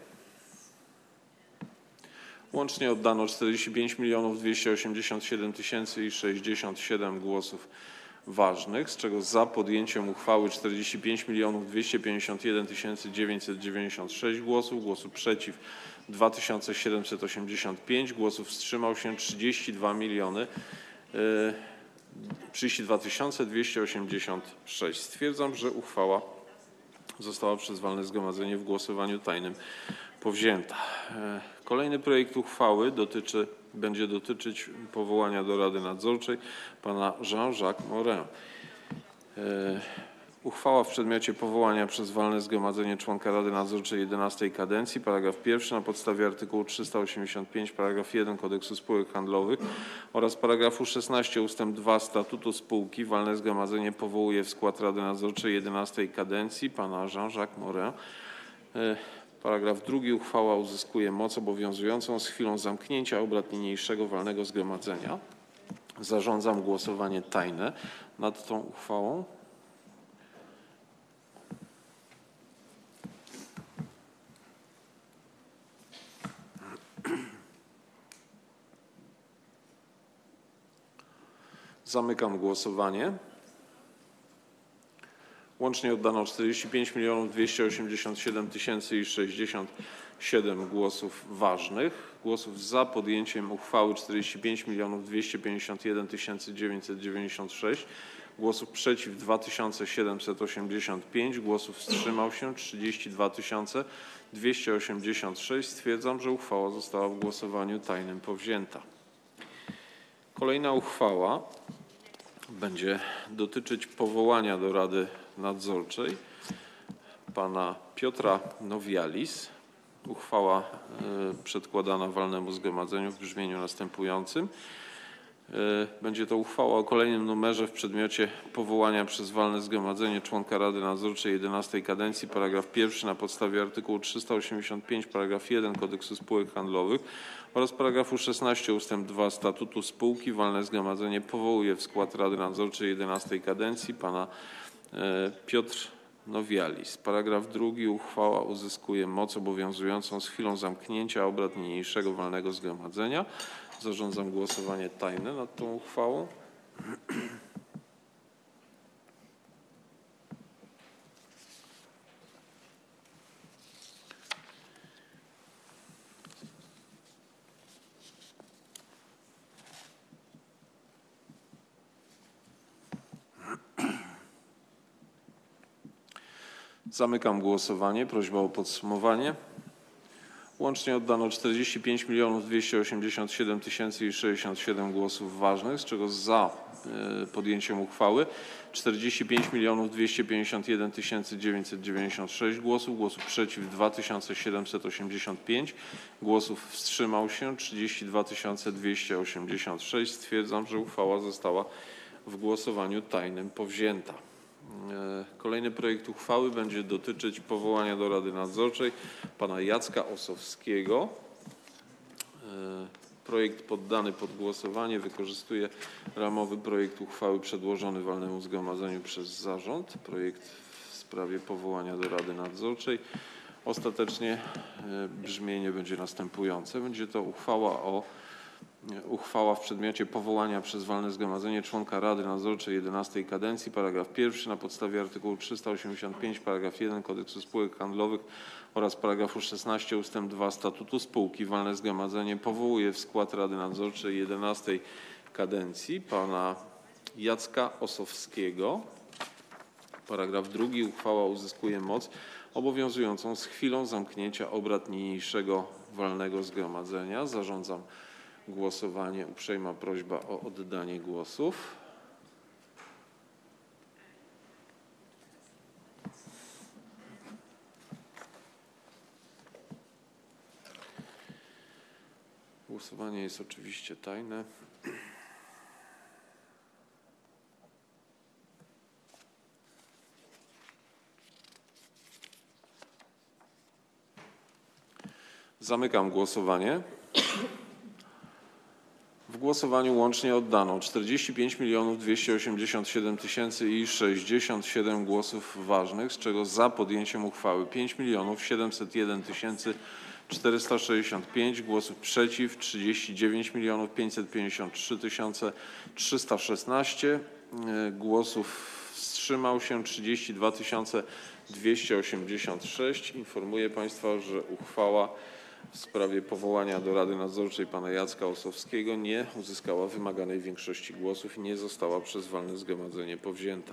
Łącznie oddano czterdzieści pięć milionów dwieście osiemdziesiąt siedem tysięcy sześćdziesiąt siedem głosów ważnych, z czego za podjęciem uchwały czterdzieści pięć milionów dwieście pięćdziesiąt jeden tysięcy dziewięćset dziewięćdziesiąt sześć głosów, głosów przeciw dwa tysiące siedemset osiemdziesiąt pięć, głosów wstrzymał się trzydzieści dwa miliony trzydzieści dwa tysiące dwieście osiemdziesiąt sześć. Stwierdzam, że uchwała została przez walne zgromadzenie w głosowaniu tajnym powzięta. Kolejny projekt uchwały dotyczy, będzie dotyczyć powołania do Rady Nadzorczej pana Jean-Jacques Morin. Uchwała w przedmiocie powołania przez walne zgromadzenie członka Rady Nadzorczej jedenastej kadencji. Paragraf pierwszy. Na podstawie artykułu trzysta osiemdziesiąt pięć paragraf jeden Kodeksu Spółek Handlowych oraz paragrafu szesnaście ustęp dwa Statutu Spółki walne zgromadzenie powołuje w skład Rady Nadzorczej jedenastej kadencji pana Jean-Jacques Morin. Paragraf drugi. Uchwała uzyskuje moc obowiązującą z chwilą zamknięcia obrad niniejszego walnego zgromadzenia. Zarządzam głosowanie tajne nad tą uchwałą. Zamykam głosowanie. Łącznie oddano czterdzieści pięć milionów dwieście osiemdziesiąt siedem tysięcy sześćdziesiąt siedem głosów ważnych. Głosów za podjęciem uchwały czterdzieści pięć milionów dwieście pięćdziesiąt jeden tysięcy dziewięćset dziewięćdziesiąt sześć. Głosów przeciw dwa tysiące siedemset osiemdziesiąt pięć. Głosów wstrzymał się trzydzieści dwa tysiące dwieście osiemdziesiąt sześć. Stwierdzam, że uchwała została w głosowaniu tajnym powzięta. Kolejna uchwała będzie dotyczyć powołania do Rady Nadzorczej pana Piotra Novialis. Uchwała y, przedkładana walnemu zgromadzeniu w brzmieniu następującym. Y, będzie to uchwała o kolejnym numerze w przedmiocie powołania przez walne zgromadzenie członka Rady Nadzorczej jedenastej kadencji. Paragraf pierwszy. Na podstawie artykułu trzysta osiemdziesiąt pięć paragraf jeden Kodeksu Spółek Handlowych oraz paragrafu szesnaście ustęp dwa Statutu Spółki walne zgromadzenie powołuje w skład Rady Nadzorczej jedenastej kadencji pana y, Piotr Novialis. Paragraf drugi. Uchwała uzyskuje moc obowiązującą z chwilą zamknięcia obrad niniejszego walnego zgromadzenia. Zarządzam głosowanie tajne nad tą uchwałą. Zamykam głosowanie. Prośba o podsumowanie. Łącznie oddano czterdzieści pięć milionów dwieście osiemdziesiąt siedem tysięcy sześćdziesiąt siedem głosów ważnych, z czego za podjęciem uchwały czterdzieści pięć milionów dwieście pięćdziesiąt jeden tysięcy dziewięćset dziewięćdziesiąt sześć głosów, głosów przeciw dwa tysiące siedemset osiemdziesiąt pięć, głosów wstrzymał się trzydzieści dwa tysiące dwieście osiemdziesiąt sześć. Stwierdzam, że uchwała została w głosowaniu tajnym powzięta. Kolejny projekt uchwały będzie dotyczyć powołania do Rady Nadzorczej pana Jacka Osowskiego. Projekt poddany pod głosowanie wykorzystuje ramowy projekt uchwały przedłożony walnemu zgromadzeniu przez zarząd. Projekt w sprawie powołania do Rady Nadzorczej. Ostatecznie brzmienie będzie następujące. Będzie to uchwała o Uchwała w przedmiocie powołania przez walne zgromadzenie członka Rady Nadzorczej jedenastej kadencji. Paragraf pierwszy. Na podstawie artykułu trzysta osiemdziesiąt pięć paragraf jeden Kodeksu Spółek Handlowych oraz paragrafu szesnaście ustęp dwa Statutu Spółki walne zgromadzenie powołuje w skład Rady Nadzorczej jedenastej kadencji pana Jacka Osowskiego. Paragraf drugi. Uchwała uzyskuje moc obowiązującą z chwilą zamknięcia obrad niniejszego walnego zgromadzenia. Zarządzam głosowanie. Uprzejma prośba o oddanie głosów. Głosowanie jest oczywiście tajne. Zamykam głosowanie. W głosowaniu łącznie oddano czterdzieści pięć milionów dwieście osiemdziesiąt siedem tysięcy i sześćdziesiąt siedem głosów ważnych, z czego za podjęciem uchwały pięć milionów siedemset jeden tysięcy czterysta sześćdziesiąt pięć, głosów przeciw trzydzieści dziewięć milionów pięćset pięćdziesiąt trzy tysiące trzysta szesnaście, głosów wstrzymał się trzydzieści dwa tysiące dwieście osiemdziesiąt sześć. Informuję Państwa, że uchwała w sprawie powołania do Rady Nadzorczej pana Jacka Osowskiego nie uzyskała wymaganej większości głosów i nie została przez walne zgromadzenie powzięta.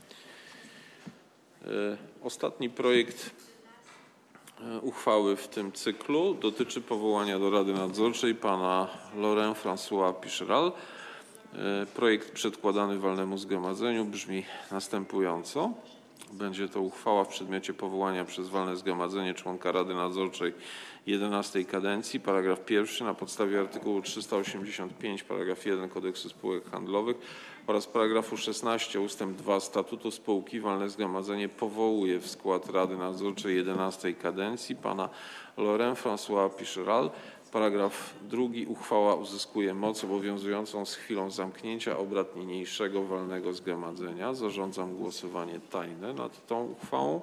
Ostatni projekt uchwały w tym cyklu dotyczy powołania do Rady Nadzorczej pana Laurent François Picheral. Projekt przedkładany walnemu zgromadzeniu brzmi następująco. Będzie to uchwała w przedmiocie powołania przez walne zgromadzenie członka Rady Nadzorczej jedenastej kadencji. Paragraf pierwszy. Na podstawie artykułu trzysta osiemdziesiąt pięć paragraf jeden Kodeksu spółek handlowych oraz paragrafu szesnaście ustęp dwa Statutu spółki walne zgromadzenie powołuje w skład Rady Nadzorczej jedenastej kadencji pana Laurent François Picheral. Paragraf drugi. Uchwała uzyskuje moc obowiązującą z chwilą zamknięcia obrad niniejszego walnego zgromadzenia. Zarządzam głosowanie tajne nad tą uchwałą.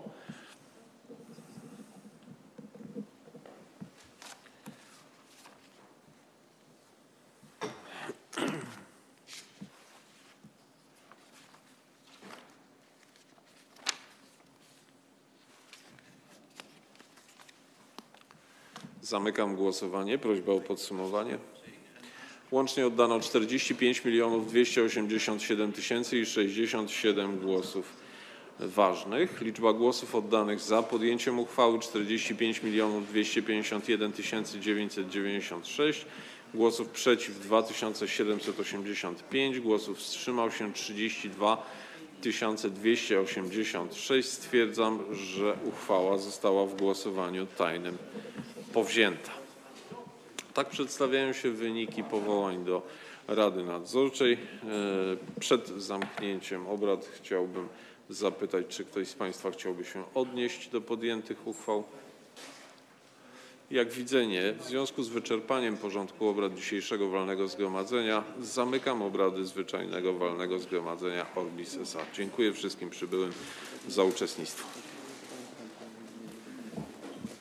Zamykam głosowanie. Prośba o podsumowanie. Łącznie oddano czterdzieści pięć milionów dwieście osiemdziesiąt siedem tysięcy i sześćdziesiąt siedem głosów ważnych. Liczba głosów oddanych za podjęciem uchwały czterdzieści pięć milionów dwieście pięćdziesiąt jeden tysięcy dziewięćset dziewięćdziesiąt sześć. Głosów przeciw dwa tysiące siedemset osiemdziesiąt pięć. Głosów wstrzymał się trzydzieści dwa tysiące dwieście osiemdziesiąt sześć. Stwierdzam, że uchwała została w głosowaniu tajnym powzięta. Tak przedstawiają się wyniki powołań do Rady Nadzorczej. Przed zamknięciem obrad chciałbym zapytać, czy ktoś z Państwa chciałby się odnieść do podjętych uchwał. Jak widzę nie. W związku z wyczerpaniem porządku obrad dzisiejszego walnego zgromadzenia zamykam obrady zwyczajnego walnego zgromadzenia Orbis S A. Dziękuję wszystkim przybyłym za uczestnictwo.